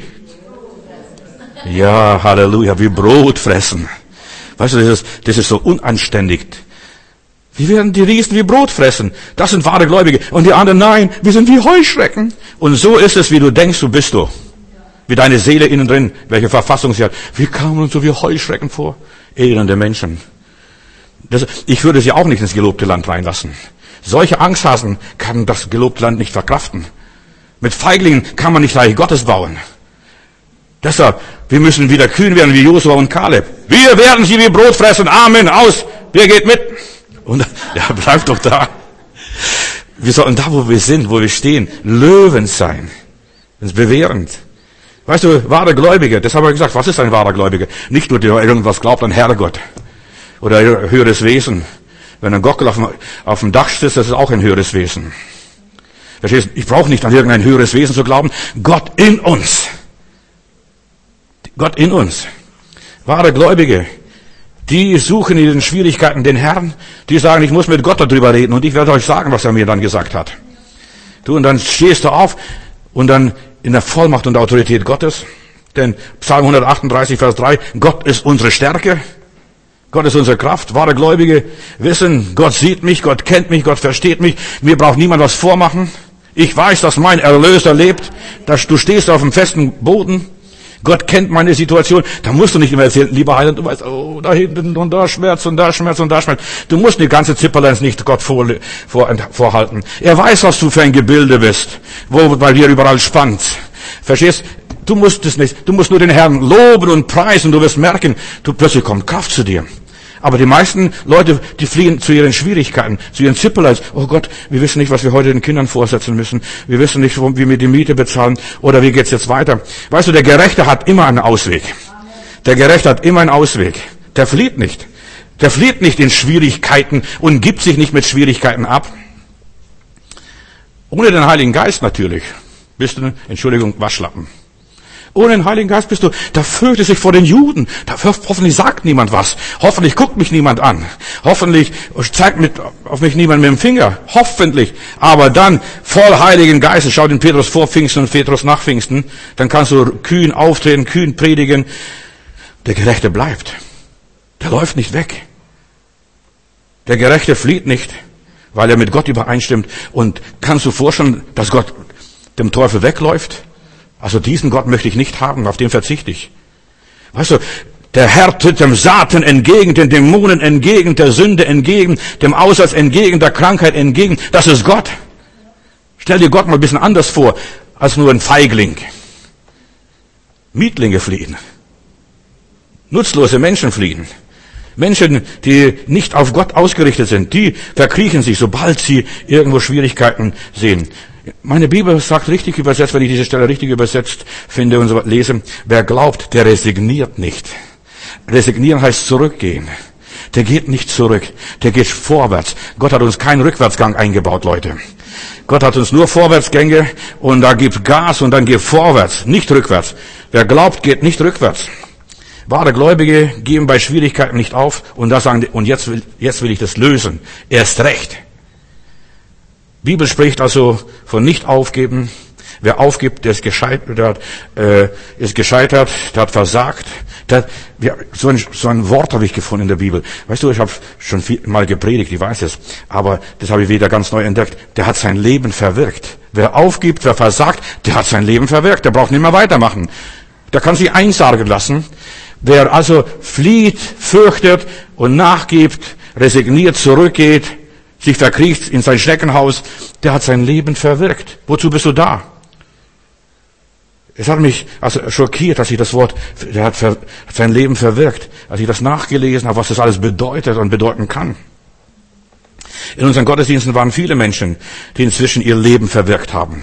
ja, Halleluja, wie Brot fressen. Weißt du, das ist so unanständig. Wir werden die Riesen wie Brot fressen. Das sind wahre Gläubige. Und die anderen, nein, wir sind wie Heuschrecken. Und so ist es, wie du denkst, du bist du. Wie deine Seele innen drin, welche Verfassung sie hat. Wir kamen uns so wie Heuschrecken vor. Elende Menschen. Ich würde sie auch nicht ins gelobte Land reinlassen. Solche Angsthasen kann das gelobte Land nicht verkraften. Mit Feiglingen kann man nicht Reich Gottes bauen. Deshalb, wir müssen wieder kühn werden wie Josua und Kaleb. Wir werden sie wie Brot fressen. Amen. Aus. Wer geht mit? Und ja, bleib doch da. Wir sollten da, wo wir sind, wo wir stehen, Löwen sein. Das ist bewährend. Weißt du, wahre Gläubige, das habe ich gesagt, was ist ein wahrer Gläubiger? Nicht nur, der irgendwas glaubt an Herrgott oder ein höheres Wesen. Wenn ein Gockel auf dem Dach sitzt, das ist auch ein höheres Wesen. Verstehst du? Ich brauche nicht an irgendein höheres Wesen zu glauben. Gott in uns. Gott in uns. Wahre Gläubige. Die suchen in den Schwierigkeiten den Herrn. Die sagen, ich muss mit Gott darüber reden und ich werde euch sagen, was er mir dann gesagt hat. Und dann stehst du auf und dann in der Vollmacht und Autorität Gottes. Denn Psalm 138, Vers 3, Gott ist unsere Stärke. Gott ist unsere Kraft. Wahre Gläubige wissen, Gott sieht mich, Gott kennt mich, Gott versteht mich. Mir braucht niemand was vormachen. Ich weiß, dass mein Erlöser lebt. Du stehst auf dem festen Boden. Gott kennt meine Situation. Da musst du nicht immer erzählen, lieber Heiland, du weißt, oh, da hinten und da Schmerz und da Schmerz und da Schmerz. Du musst die ganze Zipperleins nicht Gott vorhalten. Er weiß, was du für ein Gebilde bist, wo bei dir überall spannt. Verstehst? Du musst es nicht. Du musst nur den Herrn loben und preisen. Du wirst merken, plötzlich kommt Kraft zu dir. Aber die meisten Leute, die fliehen zu ihren Schwierigkeiten, zu ihren Zipperleins. Oh Gott, wir wissen nicht, was wir heute den Kindern vorsetzen müssen. Wir wissen nicht, wie wir die Miete bezahlen oder wie geht's jetzt weiter. Weißt du, der Gerechte hat immer einen Ausweg. Der Gerechte hat immer einen Ausweg. Der flieht nicht. Der flieht nicht in Schwierigkeiten und gibt sich nicht mit Schwierigkeiten ab. Ohne den Heiligen Geist natürlich bist du, Waschlappen. Ohne den Heiligen Geist bist du, da fürchte sich vor den Juden. Hoffentlich sagt niemand was. Hoffentlich guckt mich niemand an. Hoffentlich zeigt auf mich niemand mit dem Finger. Hoffentlich. Aber dann, voll Heiligen Geistes, schau den Petrus vor Pfingsten und Petrus nach Pfingsten, dann kannst du kühn auftreten, kühn predigen. Der Gerechte bleibt. Der läuft nicht weg. Der Gerechte flieht nicht, weil er mit Gott übereinstimmt. Und kannst du vorstellen, dass Gott dem Teufel wegläuft? Also diesen Gott möchte ich nicht haben, auf den verzichte ich. Weißt du, der Herr tritt dem Satan entgegen, den Dämonen entgegen, der Sünde entgegen, dem Aussatz entgegen, der Krankheit entgegen. Das ist Gott. Stell dir Gott mal ein bisschen anders vor, als nur ein Feigling. Mietlinge fliehen. Nutzlose Menschen fliehen. Menschen, die nicht auf Gott ausgerichtet sind, die verkriechen sich, sobald sie irgendwo Schwierigkeiten sehen. Meine Bibel sagt richtig übersetzt, wenn ich diese Stelle richtig übersetzt finde und so lese, wer glaubt, der resigniert nicht. Resignieren heißt zurückgehen. Der geht nicht zurück, der geht vorwärts. Gott hat uns keinen Rückwärtsgang eingebaut, Leute. Gott hat uns nur Vorwärtsgänge und da gibt Gas und dann geht vorwärts, nicht rückwärts. Wer glaubt, geht nicht rückwärts. Wahre Gläubige geben bei Schwierigkeiten nicht auf und da sagen, und jetzt will ich das lösen. Erst recht. Die Bibel spricht also von nicht aufgeben. Wer aufgibt, der ist gescheitert, der hat versagt. So ein Wort habe ich gefunden in der Bibel. Weißt du, ich habe schon mal gepredigt, ich weiß es, aber das habe ich wieder ganz neu entdeckt. Der hat sein Leben verwirkt. Wer aufgibt, wer versagt, der hat sein Leben verwirkt. Der braucht nicht mehr weitermachen. Der kann sich einsargen lassen. Wer also flieht, fürchtet und nachgibt, resigniert, zurückgeht, sich verkriecht in sein Schneckenhaus, der hat sein Leben verwirkt. Wozu bist du da? Es hat mich also schockiert, dass ich das Wort, der hat sein Leben verwirkt, als ich das nachgelesen habe, was das alles bedeutet und bedeuten kann. In unseren Gottesdiensten waren viele Menschen, die inzwischen ihr Leben verwirkt haben.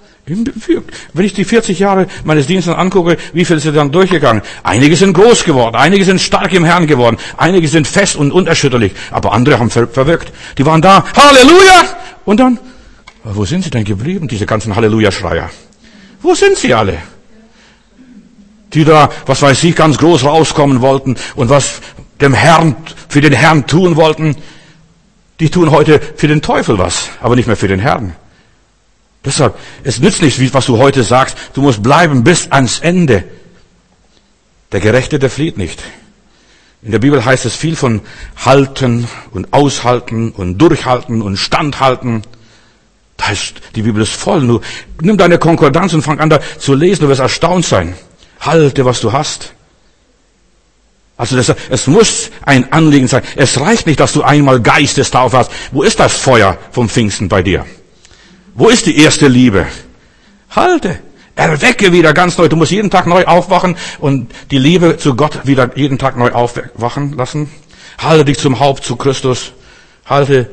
Wenn ich die 40 Jahre meines Dienstes angucke, wie viele sind dann durchgegangen? Einige sind groß geworden, einige sind stark im Herrn geworden, einige sind fest und unerschütterlich, aber andere haben verwirkt. Die waren da, Halleluja! Und dann, wo sind sie denn geblieben, diese ganzen Halleluja-Schreier? Wo sind sie alle? Die da, was weiß ich, ganz groß rauskommen wollten und was für den Herrn tun wollten, die tun heute für den Teufel was, aber nicht mehr für den Herrn. Deshalb, es nützt nichts, was du heute sagst. Du musst bleiben bis ans Ende. Der Gerechte, der flieht nicht. In der Bibel heißt es viel von halten und aushalten und durchhalten und standhalten. Die Bibel ist voll. Nur nimm deine Konkordanz und fang an da zu lesen. Du wirst erstaunt sein. Halte, was du hast. Also es muss ein Anliegen sein. Es reicht nicht, dass du einmal Geistestaufe hast. Wo ist das Feuer vom Pfingsten bei dir? Wo ist die erste Liebe? Halte. Erwecke wieder ganz neu. Du musst jeden Tag neu aufwachen und die Liebe zu Gott wieder jeden Tag neu aufwachen lassen. Halte dich zum Haupt, zu Christus. Halte.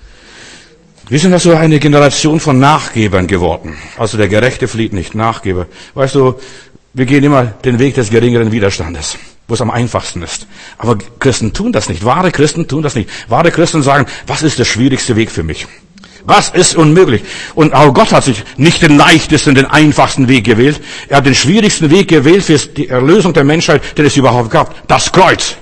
Wir sind also eine Generation von Nachgebern geworden. Also der Gerechte flieht nicht, Nachgeber. Weißt du, wir gehen immer den Weg des geringeren Widerstandes, wo es am einfachsten ist. Aber Christen tun das nicht. Wahre Christen tun das nicht. Wahre Christen sagen, was ist der schwierigste Weg für mich? Was ist unmöglich? Und auch Gott hat sich nicht den leichtesten, den einfachsten Weg gewählt. Er hat den schwierigsten Weg gewählt für die Erlösung der Menschheit, den es überhaupt gab. Das Kreuz.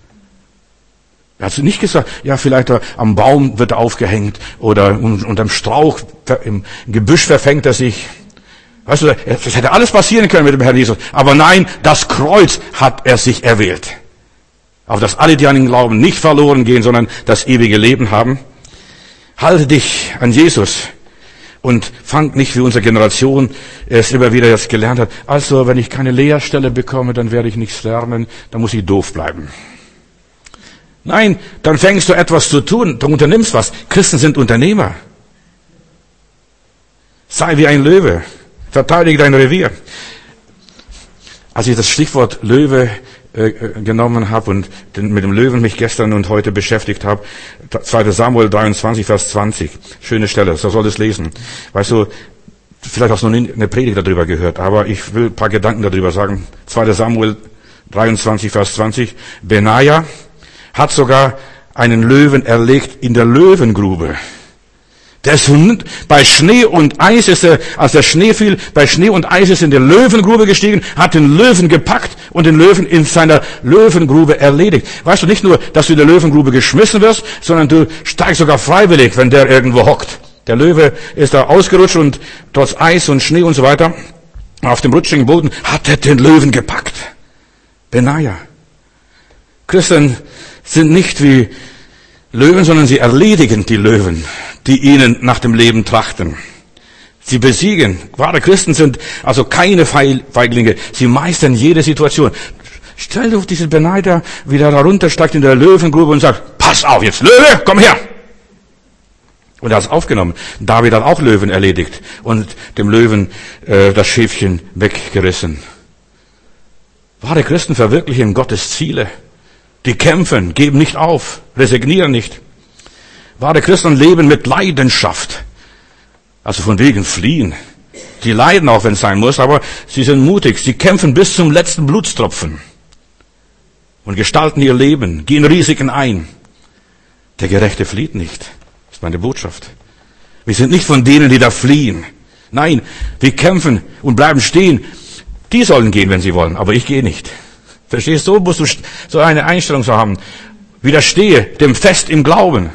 Er hat nicht gesagt, ja, vielleicht am Baum wird er aufgehängt oder unterm Strauch, im Gebüsch verfängt er sich. Weißt du, das hätte alles passieren können mit dem Herrn Jesus. Aber nein, das Kreuz hat er sich erwählt. Auf dass alle, die an ihn glauben, nicht verloren gehen, sondern das ewige Leben haben. Halte dich an Jesus und fang nicht wie unsere Generation es immer wieder jetzt gelernt hat. Also, wenn ich keine Lehrstelle bekomme, dann werde ich nichts lernen, dann muss ich doof bleiben. Nein, dann fängst du etwas zu tun, du unternimmst was. Christen sind Unternehmer. Sei wie ein Löwe, verteidige dein Revier. Als ich das Stichwort Löwe genommen habe und mit dem Löwen mich gestern und heute beschäftigt habe, 2. Samuel 23, Vers 20, schöne Stelle, so soll es lesen. Weißt du, vielleicht hast du noch nie eine Predigt darüber gehört, aber ich will ein paar Gedanken darüber sagen. 2. Samuel 23, Vers 20, Benaja hat sogar einen Löwen erlegt in der Löwengrube. Der ist bei Schnee und Eis als der Schnee fiel, bei Schnee und Eis ist in die Löwengrube gestiegen, hat den Löwen gepackt und den Löwen in seiner Löwengrube erledigt. Weißt du nicht nur, dass du in der Löwengrube geschmissen wirst, sondern du steigst sogar freiwillig, wenn der irgendwo hockt. Der Löwe ist da ausgerutscht und trotz Eis und Schnee und so weiter, auf dem rutschigen Boden, hat er den Löwen gepackt. Benaja. Christen sind nicht wie Löwen, sondern sie erledigen die Löwen, die ihnen nach dem Leben trachten. Sie besiegen. Wahre Christen sind also keine Feiglinge. Sie meistern jede Situation. Stell dir auf diesen Beneider, wie der da runtersteigt in der Löwengrube und sagt, pass auf jetzt, Löwe, komm her. Und er hat es aufgenommen. David hat auch Löwen erledigt und dem Löwen das Schäfchen weggerissen. Wahre Christen verwirklichen Gottes Ziele. Die kämpfen, geben nicht auf, resignieren nicht. Wahre Christen leben mit Leidenschaft. Also von wegen fliehen. Die leiden auch, wenn es sein muss, aber sie sind mutig. Sie kämpfen bis zum letzten Blutstropfen. Und gestalten ihr Leben, gehen Risiken ein. Der Gerechte flieht nicht. Das ist meine Botschaft. Wir sind nicht von denen, die da fliehen. Nein, wir kämpfen und bleiben stehen. Die sollen gehen, wenn sie wollen, aber ich gehe nicht. Verstehst du? So musst du so eine Einstellung so haben. Widerstehe dem Fest im Glauben.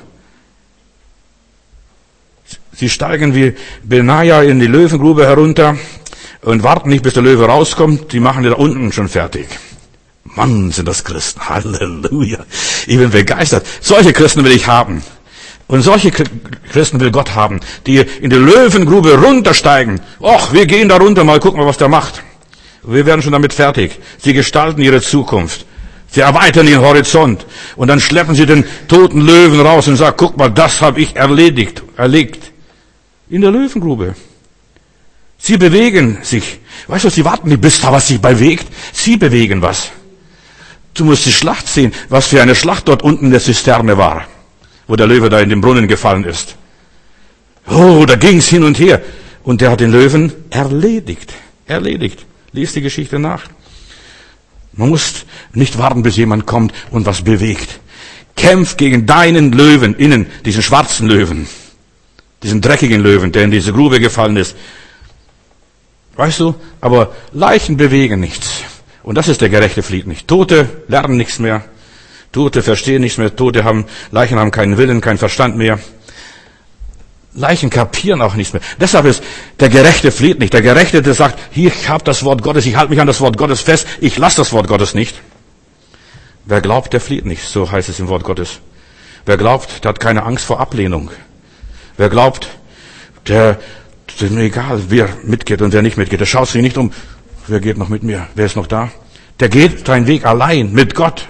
Sie steigen wie Benaja in die Löwengrube herunter und warten nicht, bis der Löwe rauskommt. Die machen die da unten schon fertig. Mann, sind das Christen. Halleluja. Ich bin begeistert. Solche Christen will ich haben. Und solche Christen will Gott haben, die in die Löwengrube runtersteigen. Och, wir gehen da runter, mal gucken, was der macht. Wir werden schon damit fertig. Sie gestalten ihre Zukunft. Sie erweitern den Horizont. Und dann schleppen sie den toten Löwen raus und sagen, guck mal, das habe ich erlegt. In der Löwengrube. Sie bewegen sich. Weißt du, sie warten nicht, bis da was sich bewegt. Sie bewegen was. Du musst die Schlacht sehen, was für eine Schlacht dort unten in der Zisterne war, wo der Löwe da in den Brunnen gefallen ist. Oh, da ging's hin und her. Und der hat den Löwen erledigt. Lies die Geschichte nach. Man muss nicht warten, bis jemand kommt und was bewegt. Kämpf gegen deinen Löwen innen, diesen schwarzen Löwen. Diesen dreckigen Löwen, der in diese Grube gefallen ist. Weißt du, aber Leichen bewegen nichts. Und das ist der Gerechte flieht nicht. Tote lernen nichts mehr. Tote verstehen nichts mehr. Leichen haben keinen Willen, keinen Verstand mehr. Leichen kapieren auch nichts mehr. Deshalb ist der Gerechte flieht nicht. Der Gerechte, der sagt, hier, ich habe das Wort Gottes, ich halte mich an das Wort Gottes fest, ich lasse das Wort Gottes nicht. Wer glaubt, der flieht nicht, so heißt es im Wort Gottes. Wer glaubt, der hat keine Angst vor Ablehnung. Wer glaubt, der ist mir egal, wer mitgeht und wer nicht mitgeht. Der schaut sich nicht um, wer geht noch mit mir, wer ist noch da. Der geht seinen Weg allein mit Gott.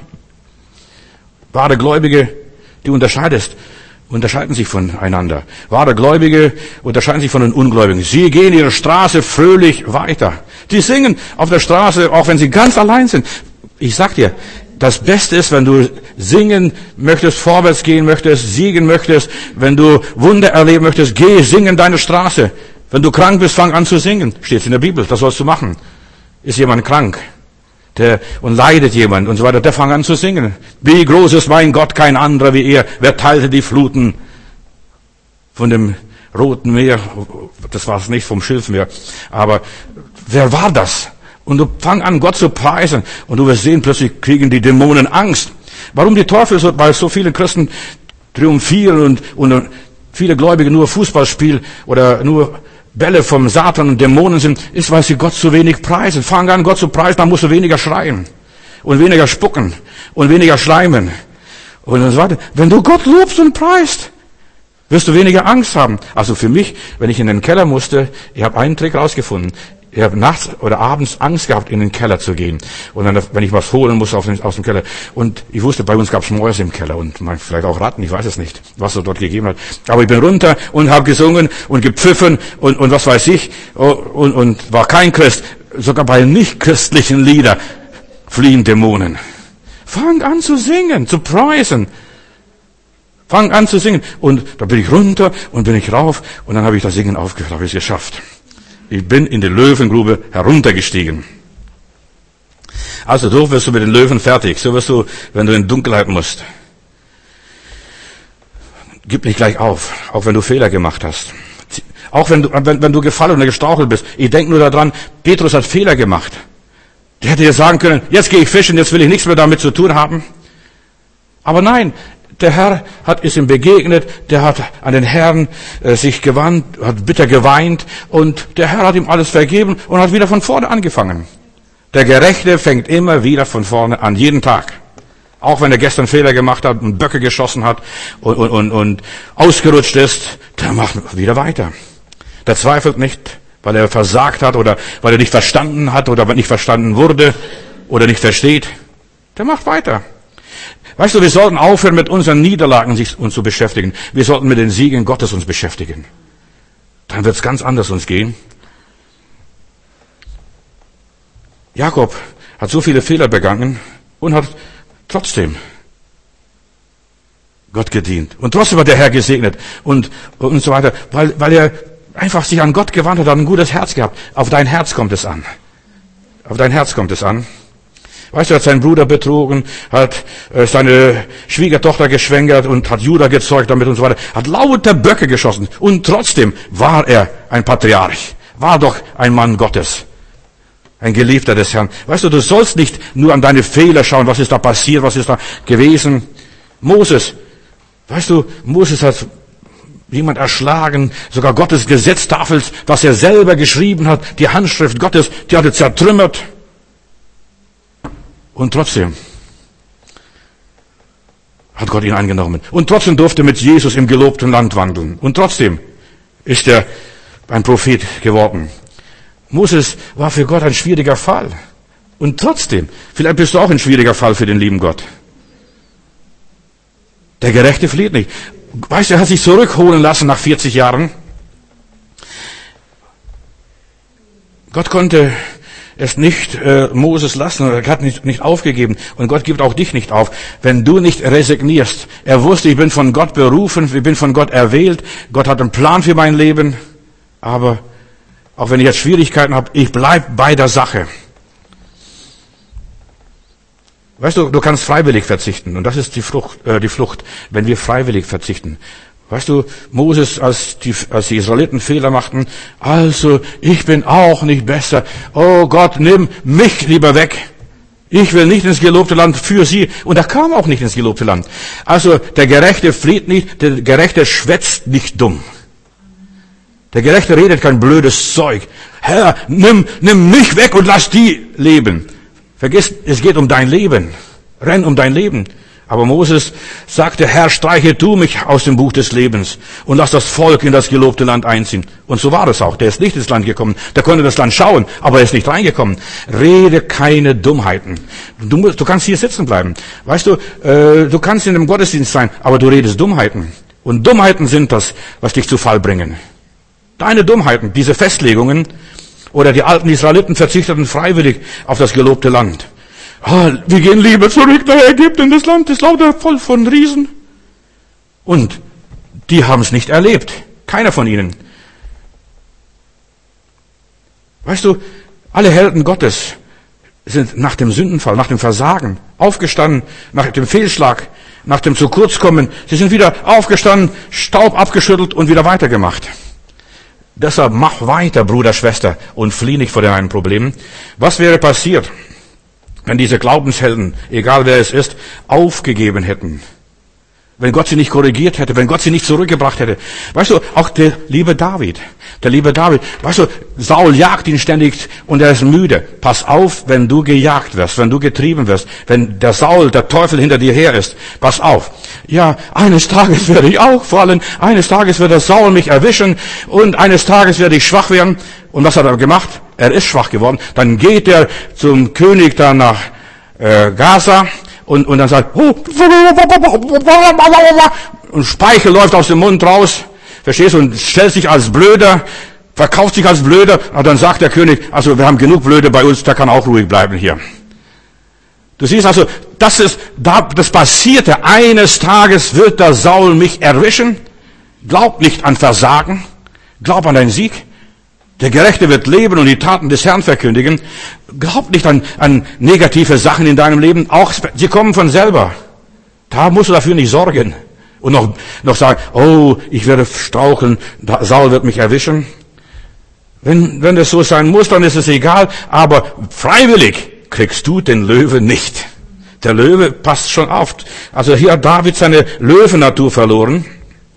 Wahre Gläubige, die unterscheiden sich voneinander. Wahre Gläubige unterscheiden sich von den Ungläubigen. Sie gehen ihre Straße fröhlich weiter. Die singen auf der Straße, auch wenn sie ganz allein sind. Ich sag dir, das Beste ist, wenn du singen möchtest, vorwärts gehen möchtest, siegen möchtest, wenn du Wunder erleben möchtest, geh singen deine Straße. Wenn du krank bist, fang an zu singen. Steht in der Bibel, das sollst du machen. Ist jemand krank? Und leidet jemand und so weiter, der fang an zu singen. Wie groß ist mein Gott, kein anderer wie er. Wer teilte die Fluten von dem Roten Meer? Das war es nicht, vom Schilfmeer. Aber wer war das? Und du fang an, Gott zu preisen. Und du wirst sehen, plötzlich kriegen die Dämonen Angst. Warum die Teufel bei so vielen Christen triumphieren und viele Gläubige nur Fußball spielen oder nur Bälle vom Satan und Dämonen sind, ist, weil sie Gott zu wenig preisen. Fang an, Gott zu preisen, dann musst du weniger schreien und weniger spucken und weniger schleimen. Und so weiter. Wenn du Gott lobst und preist, wirst du weniger Angst haben. Also für mich, wenn ich in den Keller musste, ich habe einen Trick rausgefunden. Ich habe nachts oder abends Angst gehabt, in den Keller zu gehen. Und dann, wenn ich was holen musste aus dem Keller. Und ich wusste, bei uns gab es Mäuse im Keller und vielleicht auch Ratten, ich weiß es nicht, was es dort gegeben hat. Aber ich bin runter und habe gesungen und gepfiffen und was weiß ich und war kein Christ. Sogar bei nicht-christlichen Liedern fliehen Dämonen. Fang an zu singen, zu preisen. Fang an zu singen. Und da bin ich runter und bin ich rauf und dann habe ich das Singen aufgehört, habe ich es geschafft. Ich bin in die Löwengrube heruntergestiegen. Also so wirst du mit den Löwen fertig. So wirst du, wenn du in Dunkelheit musst. Gib nicht gleich auf, auch wenn du Fehler gemacht hast. Auch wenn du gefallen oder gestrauchelt bist. Ich denke nur daran, Petrus hat Fehler gemacht. Der hätte ja sagen können, jetzt gehe ich fischen, jetzt will ich nichts mehr damit zu tun haben. Aber nein, der Herr ist ihm begegnet, der hat an den Herrn sich gewandt, hat bitter geweint und der Herr hat ihm alles vergeben und hat wieder von vorne angefangen. Der Gerechte fängt immer wieder von vorne an, jeden Tag. Auch wenn er gestern Fehler gemacht hat und Böcke geschossen hat und ausgerutscht ist, der macht wieder weiter. Der zweifelt nicht, weil er versagt hat oder weil er nicht verstanden hat oder nicht verstanden wurde oder nicht versteht. Der macht weiter. Weißt du, wir sollten aufhören, mit unseren Niederlagen uns zu beschäftigen. Wir sollten mit den Siegen Gottes uns beschäftigen. Dann wird es ganz anders uns gehen. Jakob hat so viele Fehler begangen und hat trotzdem Gott gedient. Und trotzdem hat der Herr gesegnet und so weiter, weil er einfach sich an Gott gewandt hat, ein gutes Herz gehabt. Auf dein Herz kommt es an. Auf dein Herz kommt es an. Weißt du, er hat seinen Bruder betrogen, hat seine Schwiegertochter geschwängert und hat Judah gezeugt damit und so weiter. Hat lauter Böcke geschossen. Und trotzdem war er ein Patriarch. War doch ein Mann Gottes. Ein Geliebter des Herrn. Weißt du, du sollst nicht nur an deine Fehler schauen, was ist da passiert, was ist da gewesen. Moses, weißt du, Moses hat jemand erschlagen, sogar Gottes Gesetztafel, was er selber geschrieben hat, die Handschrift Gottes, die hat er zertrümmert. Und trotzdem hat Gott ihn eingenommen. Und trotzdem durfte er mit Jesus im gelobten Land wandeln. Und trotzdem ist er ein Prophet geworden. Moses war für Gott ein schwieriger Fall. Und trotzdem, vielleicht bist du auch ein schwieriger Fall für den lieben Gott. Der Gerechte flieht nicht. Weißt du, er hat sich zurückholen lassen nach 40 Jahren. Gott konnte es nicht Moses lassen, er hat nicht aufgegeben. Und Gott gibt auch dich nicht auf, wenn du nicht resignierst. Er wusste, ich bin von Gott berufen, ich bin von Gott erwählt, Gott hat einen Plan für mein Leben, aber auch wenn ich jetzt Schwierigkeiten habe, ich bleib bei der Sache. Weißt du, du kannst freiwillig verzichten und das ist die Flucht, wenn wir freiwillig verzichten. Weißt du, Moses, als die Israeliten Fehler machten, also ich bin auch nicht besser. Oh Gott, nimm mich lieber weg. Ich will nicht ins gelobte Land für sie. Und er kam auch nicht ins gelobte Land. Also der Gerechte flieht nicht, der Gerechte schwätzt nicht dumm. Der Gerechte redet kein blödes Zeug. Herr, nimm mich weg und lass die leben. Vergiss, es geht um dein Leben. Renn um dein Leben. Aber Moses sagte, Herr, streiche du mich aus dem Buch des Lebens und lass das Volk in das gelobte Land einziehen. Und so war es auch. Der ist nicht ins Land gekommen. Der konnte das Land schauen, aber er ist nicht reingekommen. Rede keine Dummheiten. Du kannst hier sitzen bleiben. Weißt du, du kannst in einem Gottesdienst sein, aber du redest Dummheiten. Und Dummheiten sind das, was dich zu Fall bringen. Deine Dummheiten, diese Festlegungen oder die alten Israeliten verzichteten freiwillig auf das gelobte Land. Wir gehen lieber zurück nach Ägypten, das Land ist lauter voll von Riesen. Und die haben es nicht erlebt. Keiner von ihnen. Weißt du, alle Helden Gottes sind nach dem Sündenfall, nach dem Versagen aufgestanden, nach dem Fehlschlag, nach dem zu kurz kommen. Sie sind wieder aufgestanden, Staub abgeschüttelt und wieder weitergemacht. Deshalb mach weiter, Bruder, Schwester, und flieh nicht vor deinen Problemen. Was wäre passiert, wenn diese Glaubenshelden, egal wer es ist, aufgegeben hätten? Wenn Gott sie nicht korrigiert hätte, wenn Gott sie nicht zurückgebracht hätte. Weißt du, auch der liebe David, weißt du, Saul jagt ihn ständig und er ist müde. Pass auf, wenn du gejagt wirst, wenn du getrieben wirst, wenn der Saul, der Teufel hinter dir her ist. Pass auf. Ja, eines Tages werde ich auch fallen, eines Tages wird der Saul mich erwischen und eines Tages werde ich schwach werden. Und was hat er gemacht? Er ist schwach geworden. Dann geht er zum König da nach Gaza. Und dann sagt, und Speichel läuft aus dem Mund raus, verstehst du, und stellt sich als Blöder, verkauft sich als Blöder, und dann sagt der König, also wir haben genug Blöde bei uns, der kann auch ruhig bleiben hier. Du siehst also, das passierte, eines Tages wird der Saul mich erwischen, glaub nicht an Versagen, glaub an deinen Sieg. Der Gerechte wird leben und die Taten des Herrn verkündigen. Glaub nicht an negative Sachen in deinem Leben. Auch sie kommen von selber. Da musst du dafür nicht sorgen. Und noch sagen, oh, ich werde straucheln, Saul wird mich erwischen. Wenn das so sein muss, dann ist es egal. Aber freiwillig kriegst du den Löwen nicht. Der Löwe passt schon auf. Also hier hat David seine Löwennatur verloren.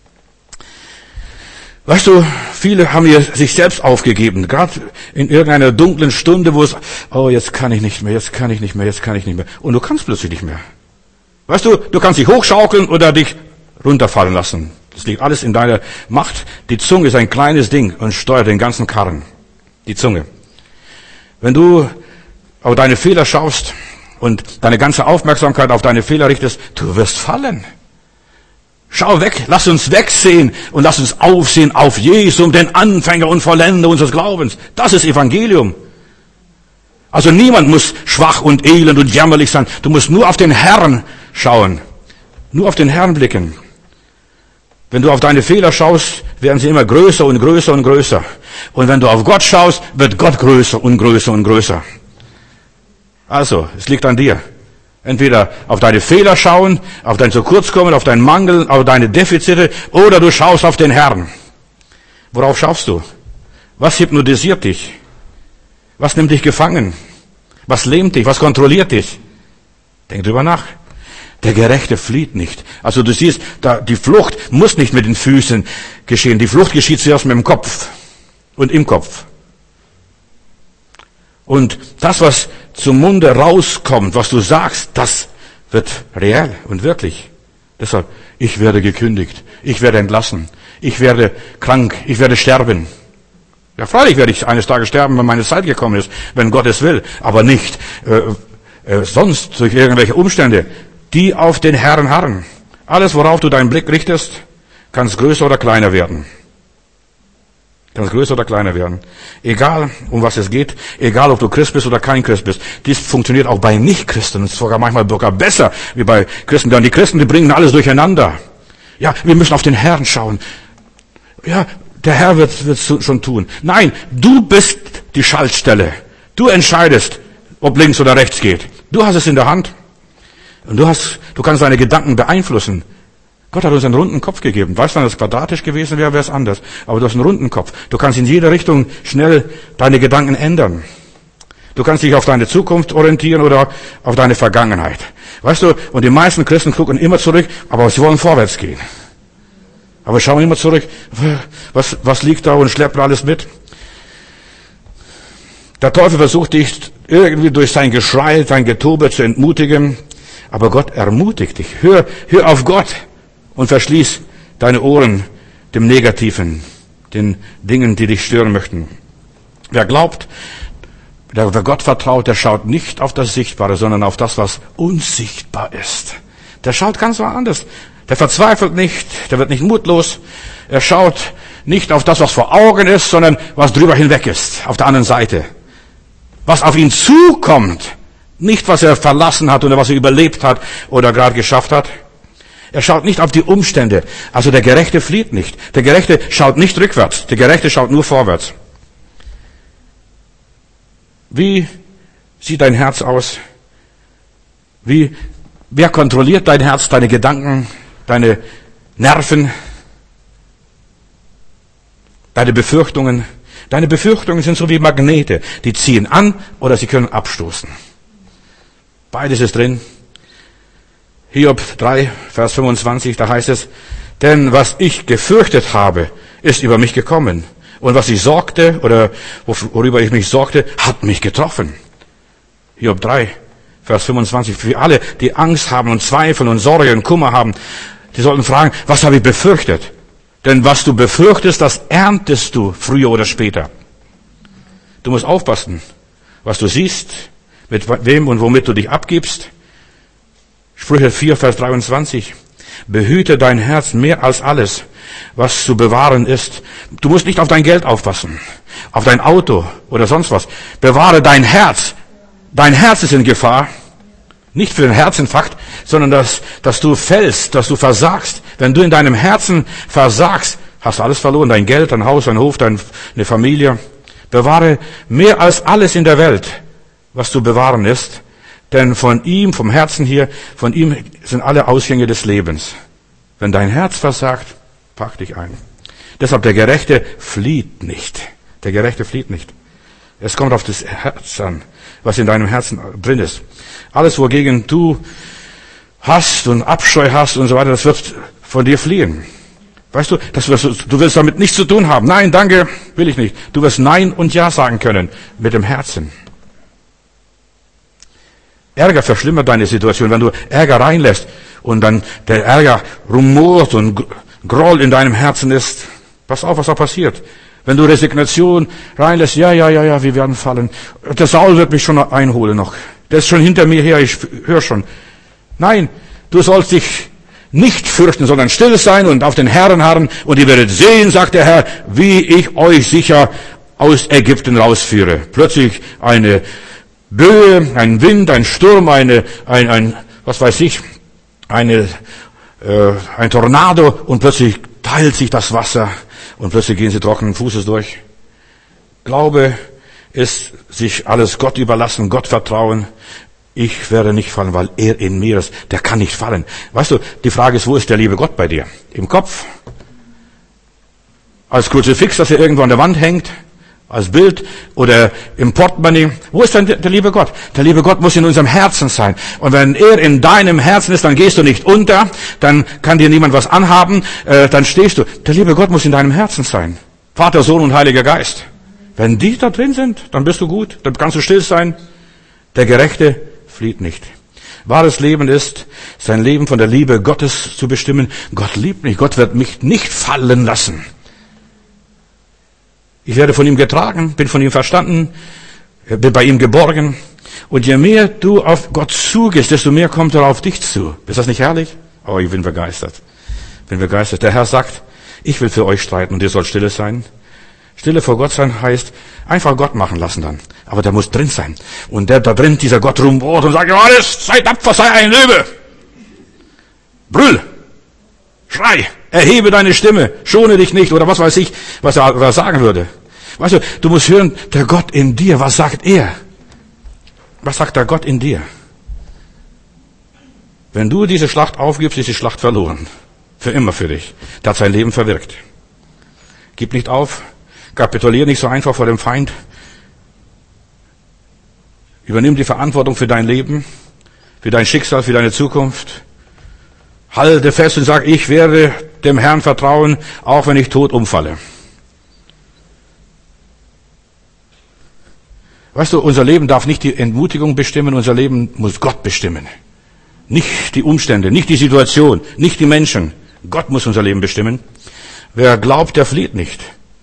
Weißt du, viele haben hier sich selbst aufgegeben, gerade in irgendeiner dunklen Stunde, wo es, oh, jetzt kann ich nicht mehr. Und du kannst plötzlich nicht mehr. Weißt du, du kannst dich hochschaukeln oder dich runterfallen lassen. Das liegt alles in deiner Macht. Die Zunge ist ein kleines Ding und steuert den ganzen Karren. Die Zunge. Wenn du auf deine Fehler schaust und deine ganze Aufmerksamkeit auf deine Fehler richtest, du wirst fallen. Schau weg, lass uns wegsehen und lass uns aufsehen auf Jesus, den Anfänger und Vollender unseres Glaubens. Das ist Evangelium. Also niemand muss schwach und elend und jämmerlich sein. Du musst nur auf den Herrn schauen. Nur auf den Herrn blicken. Wenn du auf deine Fehler schaust, werden sie immer größer und größer und größer. Und wenn du auf Gott schaust, wird Gott größer und größer und größer. Also, es liegt an dir. Entweder auf deine Fehler schauen, auf dein Zu-Kurz-Kommen, auf deinen Mangel, auf deine Defizite, oder du schaust auf den Herrn. Worauf schaust du? Was hypnotisiert dich? Was nimmt dich gefangen? Was lähmt dich? Was kontrolliert dich? Denk drüber nach. Der Gerechte flieht nicht. Also du siehst, die Flucht muss nicht mit den Füßen geschehen. Die Flucht geschieht zuerst mit dem Kopf und im Kopf. Und das, was zum Munde rauskommt, was du sagst, das wird real und wirklich. Deshalb, ich werde gekündigt, ich werde entlassen, ich werde krank, ich werde sterben. Ja, freilich werde ich eines Tages sterben, wenn meine Zeit gekommen ist, wenn Gott es will, aber nicht sonst durch irgendwelche Umstände, die auf den Herrn harren. Alles, worauf du deinen Blick richtest, kann es größer oder kleiner werden. Kann es größer oder kleiner werden. Egal, um was es geht, egal, ob du Christ bist oder kein Christ bist. Dies funktioniert auch bei Nicht-Christen. Es ist sogar manchmal sogar besser wie bei Christen. Denn die Christen, die bringen alles durcheinander. Ja, wir müssen auf den Herrn schauen. Ja, der Herr wird schon tun. Nein, du bist die Schaltstelle. Du entscheidest, ob links oder rechts geht. Du hast es in der Hand. Und du kannst deine Gedanken beeinflussen. Gott hat uns einen runden Kopf gegeben. Weißt du, wenn das quadratisch gewesen wäre, wäre es anders. Aber du hast einen runden Kopf. Du kannst in jede Richtung schnell deine Gedanken ändern. Du kannst dich auf deine Zukunft orientieren oder auf deine Vergangenheit. Weißt du, und die meisten Christen gucken immer zurück, aber sie wollen vorwärts gehen. Aber schauen immer zurück, was liegt da und schleppt alles mit? Der Teufel versucht dich irgendwie durch sein Geschrei, sein Getobe zu entmutigen. Aber Gott ermutigt dich. Hör auf Gott und verschließ deine Ohren dem Negativen, den Dingen, die dich stören möchten. Wer glaubt, wer Gott vertraut, der schaut nicht auf das Sichtbare, sondern auf das, was unsichtbar ist. Der schaut ganz woanders. Der verzweifelt nicht, der wird nicht mutlos. Er schaut nicht auf das, was vor Augen ist, sondern was drüber hinweg ist, auf der anderen Seite. Was auf ihn zukommt. Nicht, was er verlassen hat oder was er überlebt hat oder gerade geschafft hat. Er schaut nicht auf die Umstände. Also der Gerechte flieht nicht. Der Gerechte schaut nicht rückwärts. Der Gerechte schaut nur vorwärts. Wie sieht dein Herz aus? Wer kontrolliert dein Herz, deine Gedanken, deine Nerven, deine Befürchtungen? Deine Befürchtungen sind so wie Magnete. Die ziehen an oder sie können abstoßen. Beides ist drin. Hiob 3, Vers 25, da heißt es, denn was ich gefürchtet habe, ist über mich gekommen. Und was ich sorgte, oder worüber ich mich sorgte, hat mich getroffen. Hiob 3, Vers 25. Für alle, die Angst haben und Zweifel und Sorge und Kummer haben, die sollten fragen, was habe ich befürchtet? Denn was du befürchtest, das erntest du früher oder später. Du musst aufpassen, was du siehst, mit wem und womit du dich abgibst. Sprüche 4, Vers 23. Behüte dein Herz mehr als alles, was zu bewahren ist. Du musst nicht auf dein Geld aufpassen, auf dein Auto oder sonst was. Bewahre dein Herz. Dein Herz ist in Gefahr. Nicht für den Herzinfarkt, sondern dass du fällst, dass du versagst. Wenn du in deinem Herzen versagst, hast du alles verloren. Dein Geld, dein Haus, dein Hof, deine Familie. Bewahre mehr als alles in der Welt, was zu bewahren ist. Denn von ihm, vom Herzen hier, von ihm sind alle Ausgänge des Lebens. Wenn dein Herz versagt, pack dich ein. Deshalb der Gerechte flieht nicht. Der Gerechte flieht nicht. Es kommt auf das Herz an, was in deinem Herzen drin ist. Alles, wogegen du hast und Abscheu hast und so weiter, das wird von dir fliehen. Weißt du, du willst damit nichts zu tun haben. Nein, danke, will ich nicht. Du wirst Nein und Ja sagen können mit dem Herzen. Ärger verschlimmert deine Situation. Wenn du Ärger reinlässt und dann der Ärger rumort und Groll in deinem Herzen ist, pass auf, was da passiert. Wenn du Resignation reinlässt, ja, wir werden fallen. Der Saul wird mich schon einholen noch. Der ist schon hinter mir her, ich höre schon. Nein, du sollst dich nicht fürchten, sondern still sein und auf den Herrn harren. Und ihr werdet sehen, sagt der Herr, wie ich euch sicher aus Ägypten rausführe. Plötzlich eine Böe, ein Wind, ein Sturm, ein Tornado, und plötzlich teilt sich das Wasser und plötzlich gehen sie trockenen Fußes durch. Glaube ist sich alles Gott überlassen, Gott vertrauen. Ich werde nicht fallen, weil er in mir ist. Der kann nicht fallen. Weißt du, die Frage ist, wo ist der liebe Gott bei dir? Im Kopf? Als Kruzifix, das hier irgendwo an der Wand hängt? Als Bild? Oder im Portemonnaie? Wo ist denn der liebe Gott? Der liebe Gott muss in unserem Herzen sein. Und wenn er in deinem Herzen ist, dann gehst du nicht unter, dann kann dir niemand was anhaben, dann stehst du. Der liebe Gott muss in deinem Herzen sein. Vater, Sohn und Heiliger Geist. Wenn die da drin sind, dann bist du gut, dann kannst du still sein. Der Gerechte flieht nicht. Wahres Leben ist, sein Leben von der Liebe Gottes zu bestimmen. Gott liebt mich, Gott wird mich nicht fallen lassen. Ich werde von ihm getragen, bin von ihm verstanden, bin bei ihm geborgen. Und je mehr du auf Gott zugehst, desto mehr kommt er auf dich zu. Ist das nicht herrlich? Oh, ich bin begeistert. Der Herr sagt, ich will für euch streiten und ihr sollt stille sein. Stille vor Gott sein heißt, einfach Gott machen lassen dann. Aber der muss drin sein. Und der da drin, dieser Gott rumbohrt und sagt, Johannes, sei tapfer, sei ein Löwe. Brüll. Schrei. Erhebe deine Stimme. Schone dich nicht. Oder was weiß ich, was er sagen würde. Weißt du, du musst hören, der Gott in dir, was sagt er? Was sagt der Gott in dir? Wenn du diese Schlacht aufgibst, ist die Schlacht verloren. Für immer für dich. Der hat sein Leben verwirkt. Gib nicht auf. Kapitulier nicht so einfach vor dem Feind. Übernimm die Verantwortung für dein Leben, für dein Schicksal, für deine Zukunft. Halte fest und sag, ich werde dem Herrn vertrauen, auch wenn ich tot umfalle. Weißt du, unser Leben darf nicht die Entmutigung bestimmen, unser Leben muss Gott bestimmen. Nicht die Umstände, nicht die Situation, nicht die Menschen. Gott muss unser Leben bestimmen. Wer glaubt, der flieht nicht.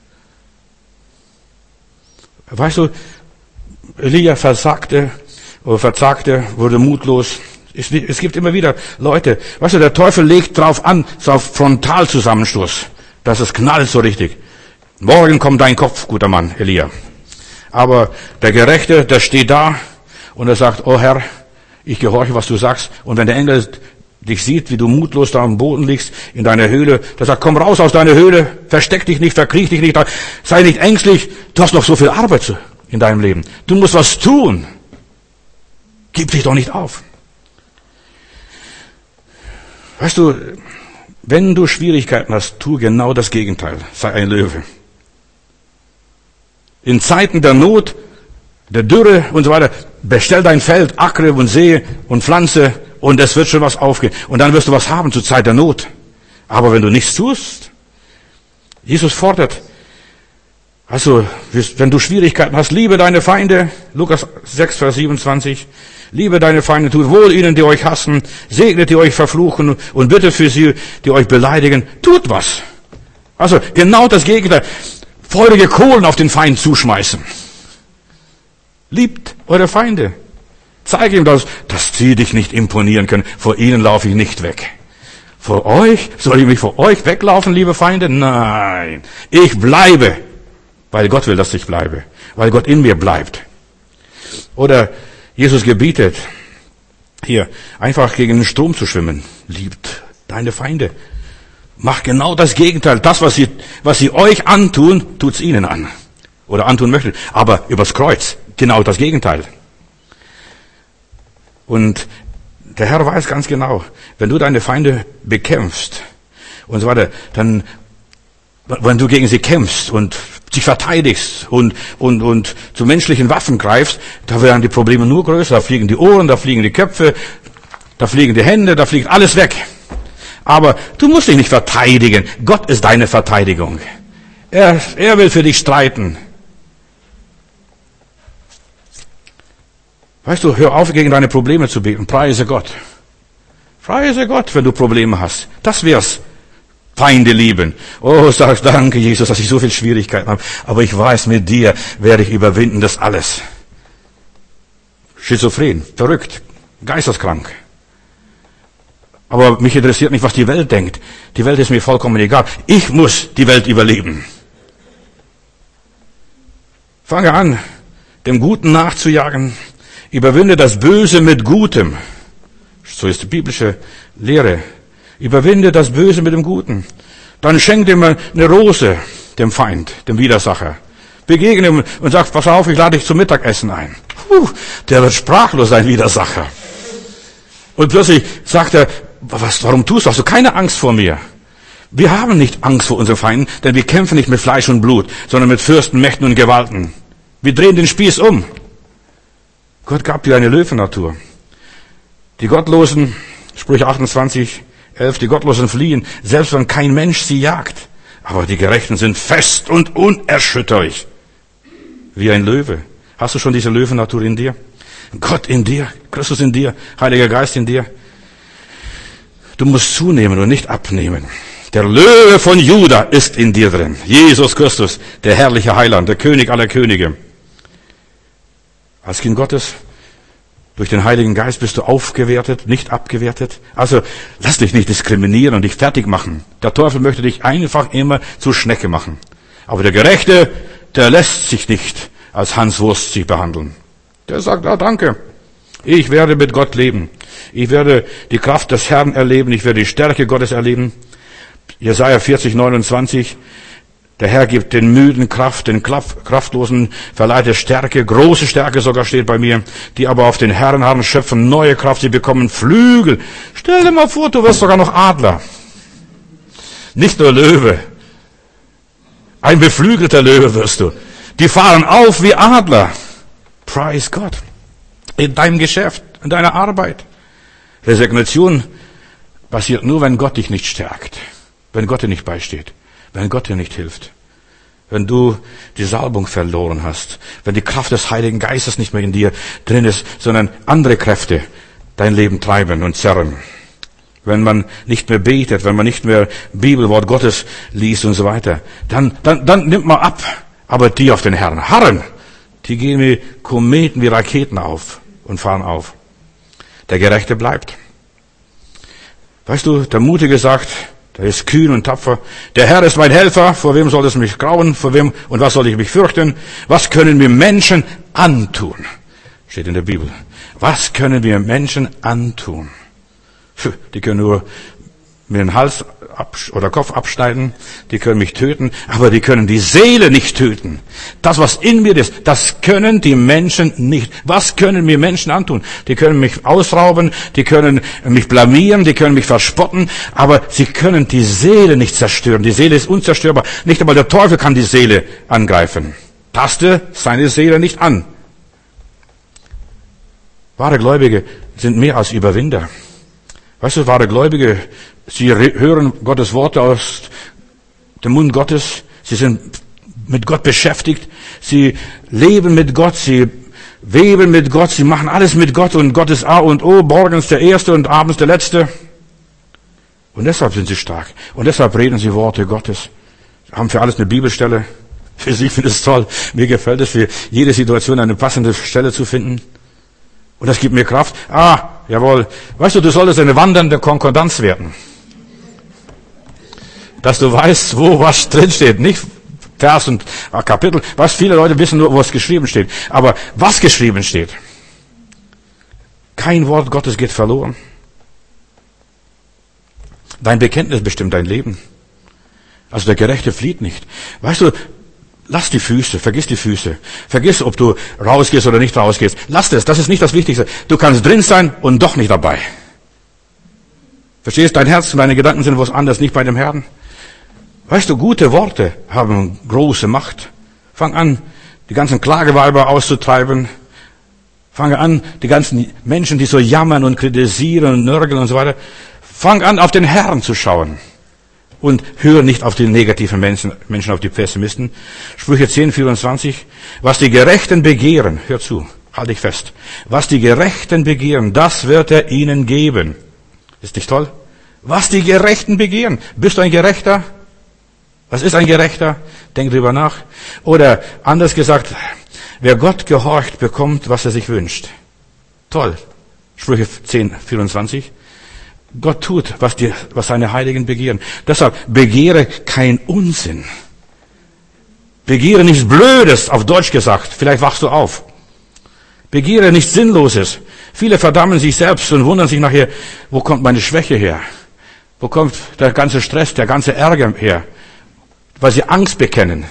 Weißt du, Elia verzagte, wurde mutlos. Es gibt immer wieder Leute, weißt du, der Teufel legt drauf an, so auf Frontalzusammenstoß, dass es knallt so richtig. Morgen kommt dein Kopf, guter Mann, Elia. Aber der Gerechte, der steht da und er sagt, oh Herr, ich gehorche, was du sagst. Und wenn der Engel dich sieht, wie du mutlos da am Boden liegst, in deiner Höhle, der sagt, komm raus aus deiner Höhle, versteck dich nicht, verkriech dich nicht, sei nicht ängstlich, du hast noch so viel Arbeit in deinem Leben. Du musst was tun. Gib dich doch nicht auf. Weißt du, wenn du Schwierigkeiten hast, tu genau das Gegenteil. Sei ein Löwe. In Zeiten der Not, der Dürre und so weiter, bestell dein Feld, ackre und säe und pflanze und es wird schon was aufgehen. Und dann wirst du was haben zur Zeit der Not. Aber wenn du nichts tust, Jesus fordert, also, wenn du Schwierigkeiten hast, liebe deine Feinde, Lukas 6, Vers 27, liebe deine Feinde, tut wohl ihnen, die euch hassen, segnet, die euch verfluchen und bittet für sie, die euch beleidigen, tut was. Also, genau das Gegenteil. Feurige Kohlen auf den Feind zuschmeißen. Liebt eure Feinde. Zeige ihm, dass sie dich nicht imponieren können. Vor ihnen laufe ich nicht weg. Vor euch? Soll ich mich vor euch weglaufen, liebe Feinde? Nein. Ich bleibe. Weil Gott will, dass ich bleibe. Weil Gott in mir bleibt. Oder Jesus gebietet, hier, einfach gegen den Strom zu schwimmen. Liebt deine Feinde. Macht genau das Gegenteil. Das, was sie euch antun, tut's ihnen an. Oder antun möchten. Aber übers Kreuz. Genau das Gegenteil. Und der Herr weiß ganz genau, wenn du deine Feinde bekämpfst und so weiter, dann, wenn du gegen sie kämpfst und dich verteidigst und zu menschlichen Waffen greifst, da werden die Probleme nur größer. Da fliegen die Ohren, da fliegen die Köpfe, da fliegen die Hände, da fliegt alles weg. Aber du musst dich nicht verteidigen. Gott ist deine Verteidigung. Er will für dich streiten. Weißt du, hör auf, gegen deine Probleme zu beten. Preise Gott. Preise Gott, wenn du Probleme hast. Das wär's. Feinde lieben. Oh, sag danke, Jesus, dass ich so viel Schwierigkeiten habe. Aber ich weiß, mit dir werde ich überwinden das alles. Schizophren, verrückt, geisteskrank. Aber mich interessiert nicht, was die Welt denkt. Die Welt ist mir vollkommen egal. Ich muss die Welt überleben. Fange an, dem Guten nachzujagen. Überwinde das Böse mit Gutem. So ist die biblische Lehre. Überwinde das Böse mit dem Guten. Dann schenk ihm eine Rose, dem Feind, dem Widersacher. Begegne ihm und sag, pass auf, ich lade dich zum Mittagessen ein. Der wird sprachlos, sein Widersacher. Und plötzlich sagt er, warum tust du? Hast du keine Angst vor mir? Wir haben nicht Angst vor unseren Feinden, denn wir kämpfen nicht mit Fleisch und Blut, sondern mit Fürsten, Mächten und Gewalten. Wir drehen den Spieß um. Gott gab dir eine Löwennatur. Die Gottlosen, Sprüche 28:11, die Gottlosen fliehen, selbst wenn kein Mensch sie jagt. Aber die Gerechten sind fest und unerschütterlich. Wie ein Löwe. Hast du schon diese Löwennatur in dir? Gott in dir, Christus in dir, Heiliger Geist in dir. Du musst zunehmen und nicht abnehmen. Der Löwe von Juda ist in dir drin. Jesus Christus, der herrliche Heiland, der König aller Könige. Als Kind Gottes, durch den Heiligen Geist bist du aufgewertet, nicht abgewertet. Also lass dich nicht diskriminieren und dich fertig machen. Der Teufel möchte dich einfach immer zur Schnecke machen. Aber der Gerechte, der lässt sich nicht als Hans Wurst sich behandeln. Der sagt, danke, ich werde mit Gott leben. Ich werde die Kraft des Herrn erleben, ich werde die Stärke Gottes erleben. Jesaja 40:29, der Herr gibt den Müden Kraft, den Kraftlosen verleiht er Stärke, große Stärke sogar steht bei mir, die aber auf den Herrn haben, schöpfen neue Kraft, sie bekommen Flügel. Stell dir mal vor, du wirst sogar noch Adler. Nicht nur Löwe. Ein beflügelter Löwe wirst du. Die fahren auf wie Adler. Preis Gott. In deinem Geschäft, in deiner Arbeit. Resignation passiert nur, wenn Gott dich nicht stärkt. Wenn Gott dir nicht beisteht. Wenn Gott dir nicht hilft. Wenn du die Salbung verloren hast. Wenn die Kraft des Heiligen Geistes nicht mehr in dir drin ist, sondern andere Kräfte dein Leben treiben und zerren. Wenn man nicht mehr betet, wenn man nicht mehr Bibelwort Gottes liest und so weiter. Dann nimmt man ab. Aber die auf den Herrn harren, die gehen wie Kometen, wie Raketen auf und fahren auf. Der Gerechte bleibt. Weißt du, der Mutige sagt, der ist kühn und tapfer. Der Herr ist mein Helfer, vor wem soll es mich grauen, vor wem und was soll ich mich fürchten? Was können wir Menschen antun? Steht in der Bibel. Was können wir Menschen antun? Die können nur mir den Hals oder Kopf abschneiden, die können mich töten, aber die können die Seele nicht töten. Das, was in mir ist, das können die Menschen nicht. Was können mir Menschen antun? Die können mich ausrauben, die können mich blamieren, die können mich verspotten, aber sie können die Seele nicht zerstören. Die Seele ist unzerstörbar. Nicht einmal der Teufel kann die Seele angreifen. Taste seine Seele nicht an. Wahre Gläubige sind mehr als Überwinder. Weißt du, wahre Gläubige, sie hören Gottes Worte aus dem Mund Gottes. Sie sind mit Gott beschäftigt. Sie leben mit Gott. Sie weben mit Gott. Sie machen alles mit Gott. Und Gott ist A und O. Morgens der Erste und abends der Letzte. Und deshalb sind sie stark. Und deshalb reden sie Worte Gottes. Sie haben für alles eine Bibelstelle. Für sie finde ich es toll. Mir gefällt es, für jede Situation eine passende Stelle zu finden. Und das gibt mir Kraft. Jawohl. Weißt du, du solltest eine wandernde Konkordanz werden. Dass du weißt, wo was drinsteht. Nicht Vers und Kapitel. Was viele Leute wissen nur, wo es geschrieben steht. Aber was geschrieben steht. Kein Wort Gottes geht verloren. Dein Bekenntnis bestimmt dein Leben. Also der Gerechte flieht nicht. Weißt du, lass die Füße, vergiss die Füße. Vergiss, ob du rausgehst oder nicht rausgehst. Lass das ist nicht das Wichtigste. Du kannst drin sein und doch nicht dabei. Verstehst, dein Herz und deine Gedanken sind was anderes, nicht bei dem Herrn. Weißt du, gute Worte haben große Macht. Fang an, die ganzen Klageweiber auszutreiben. Fange an, die ganzen Menschen, die so jammern und kritisieren und nörgeln und so weiter. Fang an, auf den Herrn zu schauen. Und hör nicht auf die negativen Menschen, auf die Pessimisten. Sprüche 10:24. Was die Gerechten begehren, hör zu, halt dich fest. Was die Gerechten begehren, das wird er ihnen geben. Ist nicht toll? Was die Gerechten begehren. Bist du ein Gerechter? Was ist ein Gerechter? Denk drüber nach. Oder anders gesagt, wer Gott gehorcht, bekommt, was er sich wünscht. Toll. Sprüche 10,24. Gott tut, was seine Heiligen begehren. Deshalb begehre kein Unsinn. Begehre nichts Blödes, auf Deutsch gesagt. Vielleicht wachst du auf. Begehre nichts Sinnloses. Viele verdammen sich selbst und wundern sich nachher, wo kommt meine Schwäche her? Wo kommt der ganze Stress, der ganze Ärger her? Weil sie Angst bekennen.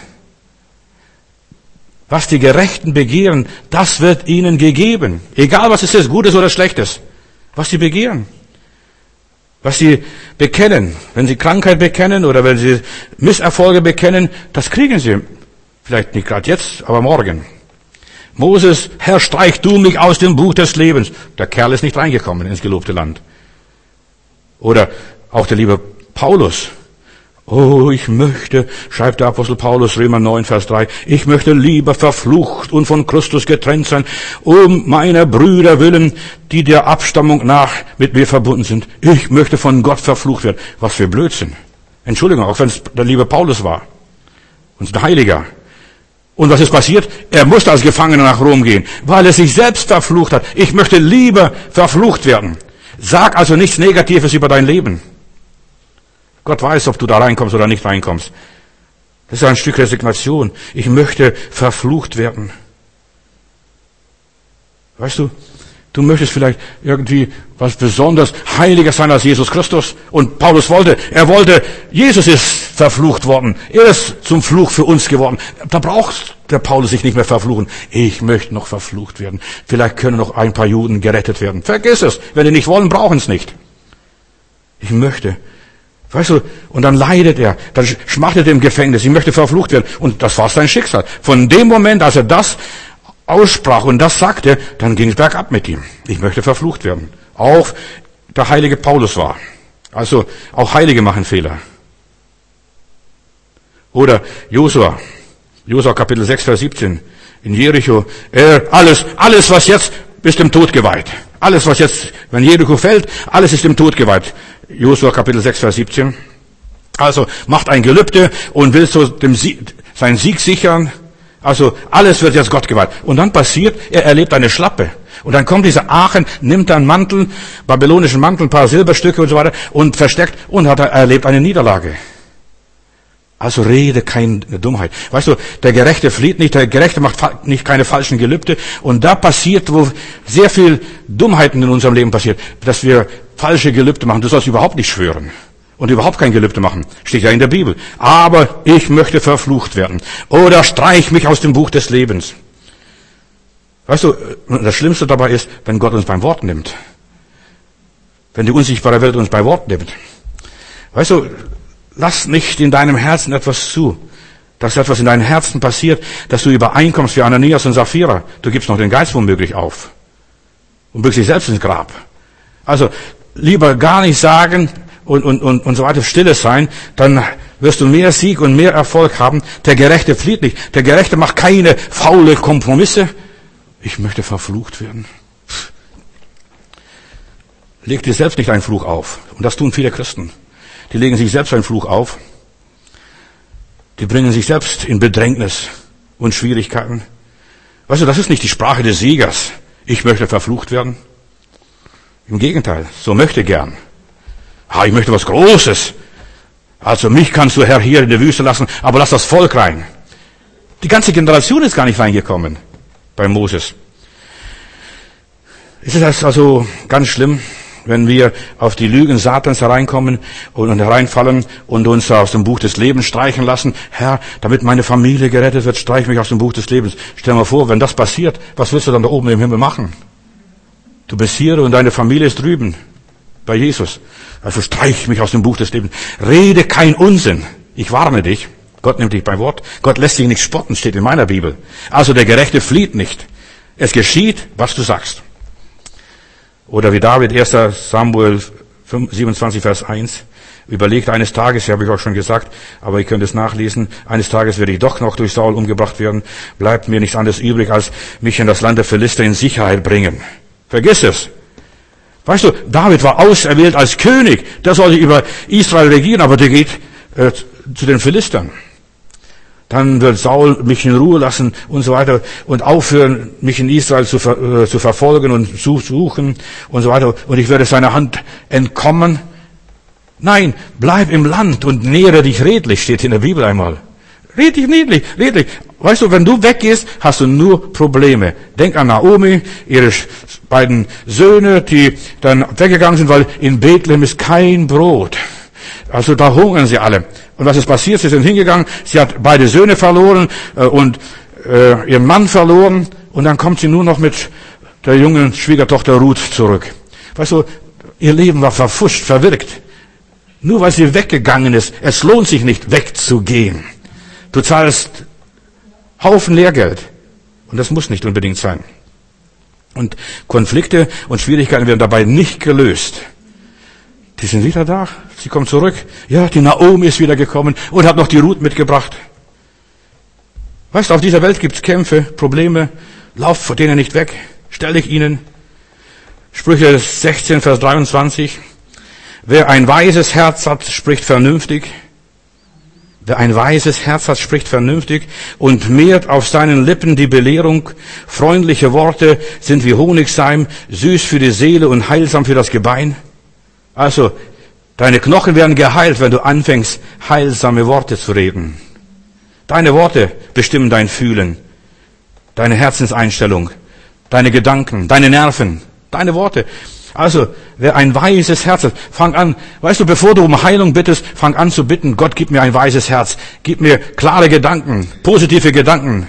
Was die Gerechten begehren, das wird ihnen gegeben. Egal was es ist, Gutes oder Schlechtes. Was sie begehren. Was sie bekennen. Wenn sie Krankheit bekennen oder wenn sie Misserfolge bekennen, das kriegen sie. Vielleicht nicht gerade jetzt, aber morgen. Moses, Herr, streich du mich aus dem Buch des Lebens. Der Kerl ist nicht reingekommen ins gelobte Land. Oder auch der liebe Paulus. Oh, ich möchte, schreibt der Apostel Paulus, Römer 9, Vers 3, ich möchte lieber verflucht und von Christus getrennt sein, um meiner Brüder willen, die der Abstammung nach mit mir verbunden sind. Ich möchte von Gott verflucht werden. Was für Blödsinn. Entschuldigung, auch wenn es der liebe Paulus war. Und ein Heiliger. Und was ist passiert? Er musste als Gefangener nach Rom gehen, weil er sich selbst verflucht hat. Ich möchte lieber verflucht werden. Sag also nichts Negatives über dein Leben. Gott weiß, ob du da reinkommst oder nicht reinkommst. Das ist ein Stück Resignation. Ich möchte verflucht werden. Weißt du, du möchtest vielleicht irgendwie was besonders Heiliger sein als Jesus Christus. Und Paulus wollte, Jesus ist verflucht worden. Er ist zum Fluch für uns geworden. Da braucht der Paulus sich nicht mehr verfluchen. Ich möchte noch verflucht werden. Vielleicht können noch ein paar Juden gerettet werden. Vergiss es. Wenn die nicht wollen, brauchen es nicht. Ich möchte. Weißt du, und dann leidet er, dann schmachtet er im Gefängnis, ich möchte verflucht werden. Und das war sein Schicksal. Von dem Moment, als er das aussprach und das sagte, dann ging es bergab mit ihm. Ich möchte verflucht werden. Auch der heilige Paulus war. Also, auch Heilige machen Fehler. Oder Josua Kapitel 6, Vers 17. In Jericho, alles, was jetzt, ist dem Tod geweiht. Alles, was jetzt, wenn Jericho fällt, alles ist dem Tod geweiht. Josua Kapitel 6, Vers 17. Also macht ein Gelübde und will so seinen Sieg sichern. Also alles wird jetzt Gott geweiht. Und dann passiert, er erlebt eine Schlappe. Und dann kommt dieser Aachen, nimmt einen Mantel, babylonischen Mantel, ein paar Silberstücke und so weiter und versteckt und erlebt eine Niederlage. Also rede keine Dummheit. Weißt du, der Gerechte flieht nicht, der Gerechte macht nicht keine falschen Gelübde. Und da passiert, wo sehr viel Dummheiten in unserem Leben passiert, dass wir falsche Gelübde machen. Du sollst überhaupt nicht schwören und überhaupt kein Gelübde machen. Steht ja in der Bibel. Aber ich möchte verflucht werden. Oder streich mich aus dem Buch des Lebens. Weißt du, das Schlimmste dabei ist, wenn Gott uns beim Wort nimmt. Wenn die unsichtbare Welt uns bei Wort nimmt. Weißt du, lass nicht in deinem Herzen etwas zu, dass etwas in deinem Herzen passiert, dass du übereinkommst wie Ananias und Sapphira. Du gibst noch den Geist womöglich auf und bürgst dich selbst ins Grab. Also lieber gar nicht sagen und so weiter, stille sein, dann wirst du mehr Sieg und mehr Erfolg haben. Der Gerechte flieht nicht. Der Gerechte macht keine faule Kompromisse. Ich möchte verflucht werden. Leg dir selbst nicht einen Fluch auf. Und das tun viele Christen. Die legen sich selbst einen Fluch auf. Die bringen sich selbst in Bedrängnis und Schwierigkeiten. Weißt du, das ist nicht die Sprache des Siegers. Ich möchte verflucht werden. Im Gegenteil, so möchte gern. Ich möchte was Großes. Also mich kannst du, Herr, hier in der Wüste lassen, aber lass das Volk rein. Die ganze Generation ist gar nicht reingekommen bei Moses. Es ist also ganz schlimm, wenn wir auf die Lügen Satans hereinkommen und hereinfallen und uns aus dem Buch des Lebens streichen lassen. Herr, damit meine Familie gerettet wird, streich mich aus dem Buch des Lebens. Stell dir mal vor, wenn das passiert, was willst du dann da oben im Himmel machen? Du bist hier und deine Familie ist drüben bei Jesus. Also streich mich aus dem Buch des Lebens. Rede kein Unsinn. Ich warne dich. Gott nimmt dich beim Wort. Gott lässt dich nicht spotten, steht in meiner Bibel. Also der Gerechte flieht nicht. Es geschieht, was du sagst. Oder wie David, 1. Samuel 27, Vers 1, überlegt eines Tages, habe ich auch schon gesagt, aber ihr könnt es nachlesen, eines Tages werde ich doch noch durch Saul umgebracht werden, bleibt mir nichts anderes übrig, als mich in das Land der Philister in Sicherheit bringen. Vergiss es. Weißt du, David war auserwählt als König. Der sollte über Israel regieren, aber der geht zu den Philistern. Dann wird Saul mich in Ruhe lassen und so weiter und aufhören, mich in Israel zu verfolgen und zu suchen und so weiter. Und ich werde seiner Hand entkommen. Nein, bleib im Land und nähere dich redlich, steht in der Bibel einmal. Redlich. Weißt du, wenn du weggehst, hast du nur Probleme. Denk an Naomi, ihre beiden Söhne, die dann weggegangen sind, weil in Bethlehem ist kein Brot. Also da hungern sie alle. Und was ist passiert? Sie sind hingegangen, sie hat beide Söhne verloren und ihren Mann verloren. Und dann kommt sie nur noch mit der jungen Schwiegertochter Ruth zurück. Weißt du, ihr Leben war verpfuscht, verwirkt. Nur weil sie weggegangen ist. Es lohnt sich nicht, wegzugehen. Du zahlst Haufen Lehrgeld. Und das muss nicht unbedingt sein. Und Konflikte und Schwierigkeiten werden dabei nicht gelöst. Die sind wieder da. Sie kommt zurück. Ja, die Naomi ist wieder gekommen und hat noch die Ruth mitgebracht. Weißt du, auf dieser Welt gibt's Kämpfe, Probleme. Lauf vor denen nicht weg. Stell dich ihnen. Sprüche 16, Vers 23. Wer ein weises Herz hat, spricht vernünftig. Wer ein weises Herz hat, spricht vernünftig und mehrt auf seinen Lippen die Belehrung. Freundliche Worte sind wie Honigseim, süß für die Seele und heilsam für das Gebein. Also, deine Knochen werden geheilt, wenn du anfängst, heilsame Worte zu reden. Deine Worte bestimmen dein Fühlen, deine Herzenseinstellung, deine Gedanken, deine Nerven, deine Worte. Also, wer ein weises Herz hat, fang an, weißt du, bevor du um Heilung bittest, fang an zu bitten, Gott, gib mir ein weises Herz, gib mir klare Gedanken, positive Gedanken.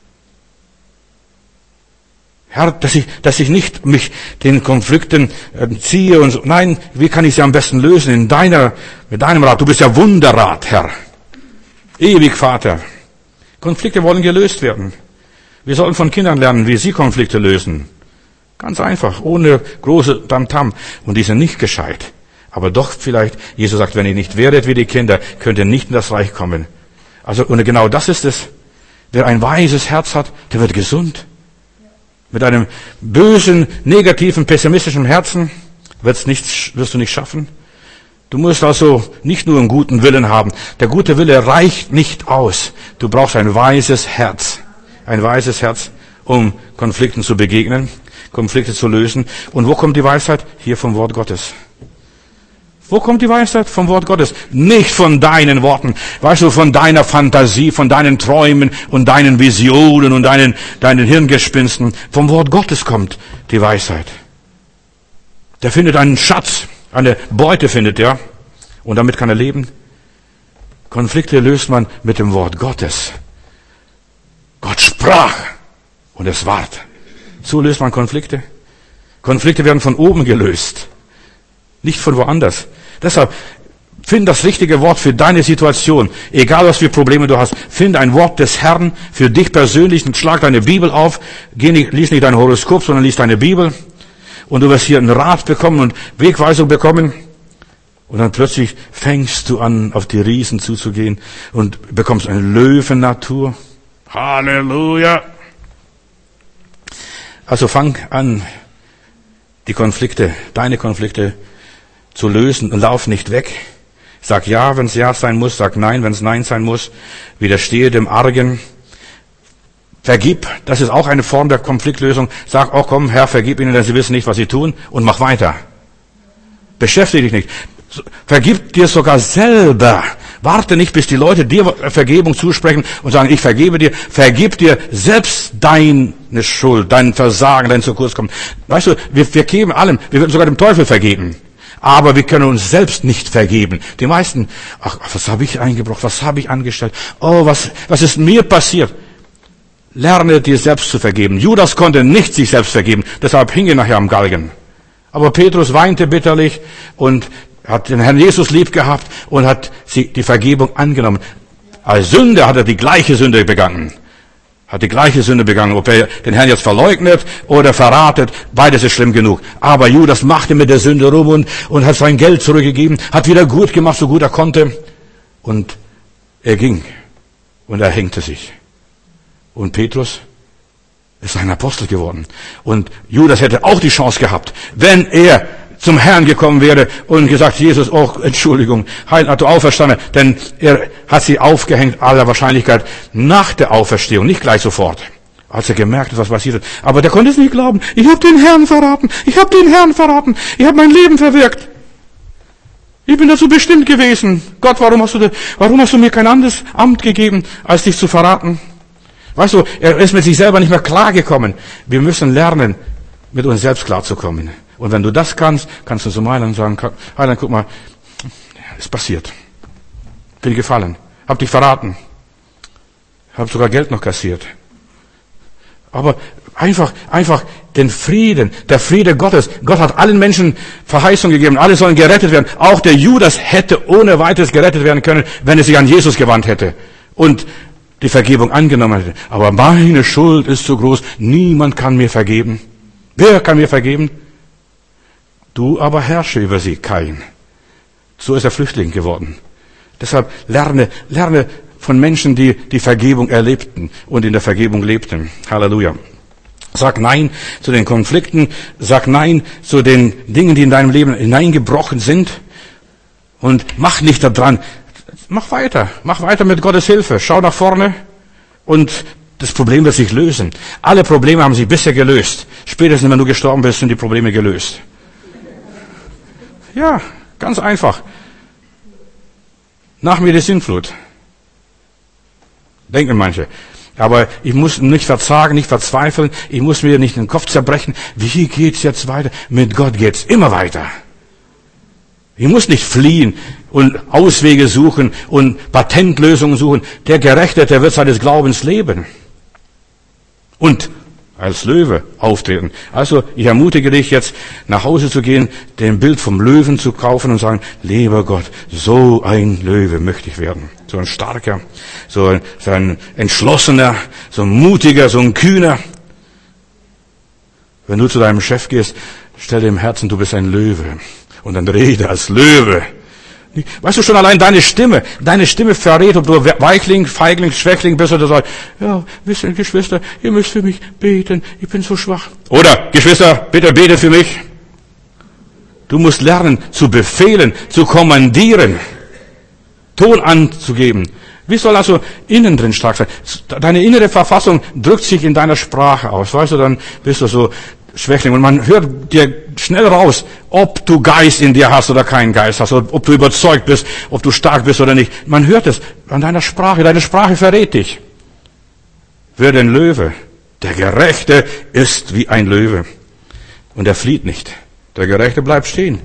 Herr, dass ich nicht mich den Konflikten ziehe und so. Nein, wie kann ich sie am besten lösen? Mit deinem Rat. Du bist ja Wunderrat, Herr. Ewig Vater. Konflikte wollen gelöst werden. Wir sollten von Kindern lernen, wie sie Konflikte lösen. Ganz einfach, ohne große Tamtam. Und die sind nicht gescheit. Aber doch vielleicht, Jesus sagt, wenn ihr nicht werdet wie die Kinder, könnt ihr nicht in das Reich kommen. Also, und genau das ist es. Wer ein weises Herz hat, der wird gesund. Mit einem bösen, negativen, pessimistischen Herzen wirst du nicht schaffen. Du musst also nicht nur einen guten Willen haben. Der gute Wille reicht nicht aus. Du brauchst ein weises Herz. Ein weises Herz, um Konflikten zu begegnen, Konflikte zu lösen. Und wo kommt die Weisheit? Hier vom Wort Gottes. Wo kommt die Weisheit? Vom Wort Gottes. Nicht von deinen Worten. Weißt du, von deiner Fantasie, von deinen Träumen und deinen Visionen und deinen Hirngespinsten. Vom Wort Gottes kommt die Weisheit. Der findet einen Schatz, eine Beute findet er. Und damit kann er leben. Konflikte löst man mit dem Wort Gottes. Gott sprach und es ward. So löst man Konflikte. Konflikte werden von oben gelöst. Nicht von woanders. Deshalb, find das richtige Wort für deine Situation. Egal, was für Probleme du hast. Find ein Wort des Herrn für dich persönlich und schlag deine Bibel auf. Lies nicht dein Horoskop, sondern lies deine Bibel. Und du wirst hier einen Rat bekommen und Wegweisung bekommen. Und dann plötzlich fängst du an, auf die Riesen zuzugehen und bekommst eine Löwennatur. Halleluja! Also fang an, die Konflikte, deine Konflikte zu lösen und lauf nicht weg. Sag ja, wenn es ja sein muss, sag nein, wenn es nein sein muss. Widerstehe dem Argen. Vergib, das ist auch eine Form der Konfliktlösung. Sag, oh komm, Herr, vergib ihnen, denn sie wissen nicht, was sie tun, und mach weiter. Beschäftige dich nicht. Vergib dir sogar selber. Warte nicht, bis die Leute dir Vergebung zusprechen und sagen, ich vergebe dir. Vergib dir selbst deine Schuld, dein Versagen, dein zu kurz kommen. Weißt du, wir vergeben allem. Wir würden sogar dem Teufel vergeben. Aber wir können uns selbst nicht vergeben. Die meisten, ach, was habe ich eingebracht, was habe ich angestellt? Oh, was ist mir passiert? Lerne dir selbst zu vergeben. Judas konnte nicht sich selbst vergeben, deshalb hing er nachher am Galgen. Aber Petrus weinte bitterlich und hat den Herrn Jesus lieb gehabt und hat die Vergebung angenommen. Als Sünder hat er die gleiche Sünde begangen. Ob er den Herrn jetzt verleugnet oder verratet, beides ist schlimm genug. Aber Judas machte mit der Sünde rum und hat sein Geld zurückgegeben, hat wieder gut gemacht, so gut er konnte. Und er ging und er hängte sich. Und Petrus ist ein Apostel geworden. Und Judas hätte auch die Chance gehabt, wenn er zum Herrn gekommen wäre und gesagt, Jesus, oh, Entschuldigung, Heil hat du auferstanden, denn er hat sie aufgehängt, aller Wahrscheinlichkeit, nach der Auferstehung, nicht gleich sofort, als er gemerkt hat, was passiert ist. Aber der konnte es nicht glauben. Ich habe den Herrn verraten, ich habe mein Leben verwirkt. Ich bin dazu bestimmt gewesen. Gott, warum hast du mir kein anderes Amt gegeben, als dich zu verraten? Weißt du, er ist mit sich selber nicht mehr klargekommen. Wir müssen lernen, mit uns selbst klarzukommen. Und wenn du das kannst du zum Heiland sagen, Heiland, guck mal, ist passiert. Bin gefallen. Hab dich verraten. Hab sogar Geld noch kassiert. Aber einfach den Frieden, der Friede Gottes. Gott hat allen Menschen Verheißung gegeben. Alle sollen gerettet werden. Auch der Judas hätte ohne weiteres gerettet werden können, wenn er sich an Jesus gewandt hätte. Und die Vergebung angenommen hätte. Aber meine Schuld ist so groß. Niemand kann mir vergeben. Wer kann mir vergeben? Du aber herrsche über sie, Kain. So ist er Flüchtling geworden. Deshalb lerne von Menschen, die die Vergebung erlebten und in der Vergebung lebten. Halleluja. Sag Nein zu den Konflikten. Sag Nein zu den Dingen, die in deinem Leben hineingebrochen sind. Und mach nicht daran. Mach weiter mit Gottes Hilfe. Schau nach vorne und das Problem wird sich lösen. Alle Probleme haben sich bisher gelöst. Spätestens, wenn du gestorben bist, sind die Probleme gelöst. Ja, ganz einfach. Nach mir die Sintflut. Denken manche. Aber ich muss nicht verzagen, nicht verzweifeln. Ich muss mir nicht den Kopf zerbrechen. Wie geht's jetzt weiter? Mit Gott geht's immer weiter. Ich muss nicht fliehen und Auswege suchen und Patentlösungen suchen. Der Gerechte, der wird seines Glaubens leben. Und als Löwe auftreten. Also, ich ermutige dich jetzt, nach Hause zu gehen, den Bild vom Löwen zu kaufen und sagen, lieber Gott, so ein Löwe möchte ich werden. So ein starker, so ein entschlossener, so ein mutiger, so ein kühner. Wenn du zu deinem Chef gehst, stell dir im Herzen, du bist ein Löwe. Und dann rede als Löwe. Weißt du schon, allein deine Stimme verrät, ob du Weichling, Feigling, Schwächling bist oder sagst, ja, wisst ihr, Geschwister, ihr müsst für mich beten, ich bin so schwach. Oder, Geschwister, bitte betet für mich. Du musst lernen, zu befehlen, zu kommandieren, Ton anzugeben. Wie soll also innen drin stark sein? Deine innere Verfassung drückt sich in deiner Sprache aus. Weißt du, dann bist du so Schwächling. Und man hört dir schnell raus, ob du Geist in dir hast oder keinen Geist hast, ob du überzeugt bist, ob du stark bist oder nicht. Man hört es an deiner Sprache. Deine Sprache verrät dich. Werde ein Löwe. Der Gerechte ist wie ein Löwe. Und er flieht nicht. Der Gerechte bleibt stehen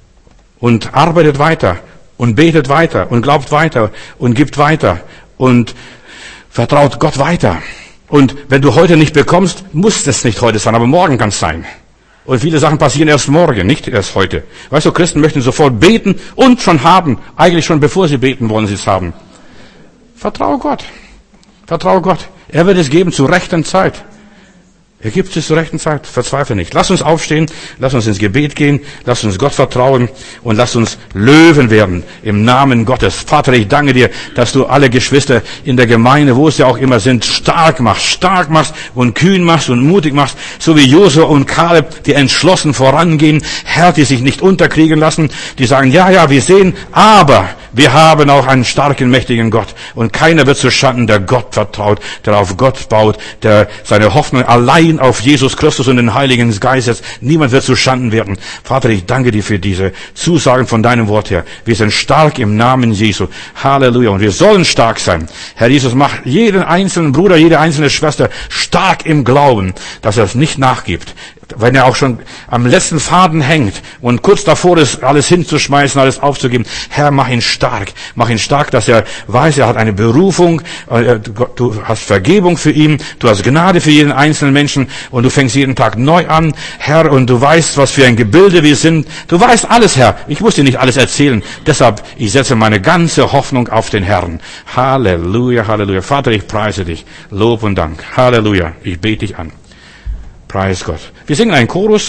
und arbeitet weiter und betet weiter und glaubt weiter und gibt weiter und vertraut Gott weiter. Und wenn du heute nicht bekommst, muss es nicht heute sein, aber morgen kann es sein. Und viele Sachen passieren erst morgen, nicht erst heute. Weißt du, Christen möchten sofort beten und schon haben. Eigentlich schon bevor sie beten, wollen sie es haben. Vertraue Gott. Vertraue Gott. Er wird es geben zur rechten Zeit. Er gibt es zur rechten Zeit. Verzweifle nicht. Lass uns aufstehen. Lass uns ins Gebet gehen. Lass uns Gott vertrauen. Und lass uns Löwen werden. Im Namen Gottes. Vater, ich danke dir, dass du alle Geschwister in der Gemeinde, wo es ja auch immer sind, stark machst und kühn machst und mutig machst. So wie Josua und Kaleb, die entschlossen vorangehen. Herr, die sich nicht unterkriegen lassen. Die sagen, ja, wir sehen, aber wir haben auch einen starken, mächtigen Gott. Und keiner wird zu Schanden, der Gott vertraut, der auf Gott baut, der seine Hoffnung allein auf Jesus Christus und den Heiligen Geist setzt. Niemand wird zu Schanden werden. Vater, ich danke dir für diese Zusagen von deinem Wort her. Wir sind stark im Namen Jesu. Halleluja. Und wir sollen stark sein. Herr Jesus, mach jeden einzelnen Bruder, jede einzelne Schwester stark im Glauben, dass er es nicht nachgibt. Wenn er auch schon am letzten Faden hängt und kurz davor ist, alles hinzuschmeißen, alles aufzugeben. Herr, mach ihn stark. Mach ihn stark, dass er weiß, er hat eine Berufung, du hast Vergebung für ihn, du hast Gnade für jeden einzelnen Menschen und du fängst jeden Tag neu an, Herr, und du weißt, was für ein Gebilde wir sind. Du weißt alles, Herr. Ich muss dir nicht alles erzählen. Deshalb, ich setze meine ganze Hoffnung auf den Herrn. Halleluja, Halleluja. Vater, ich preise dich. Lob und Dank. Halleluja. Ich bete dich an. Preis Gott. Wir singen einen Chorus.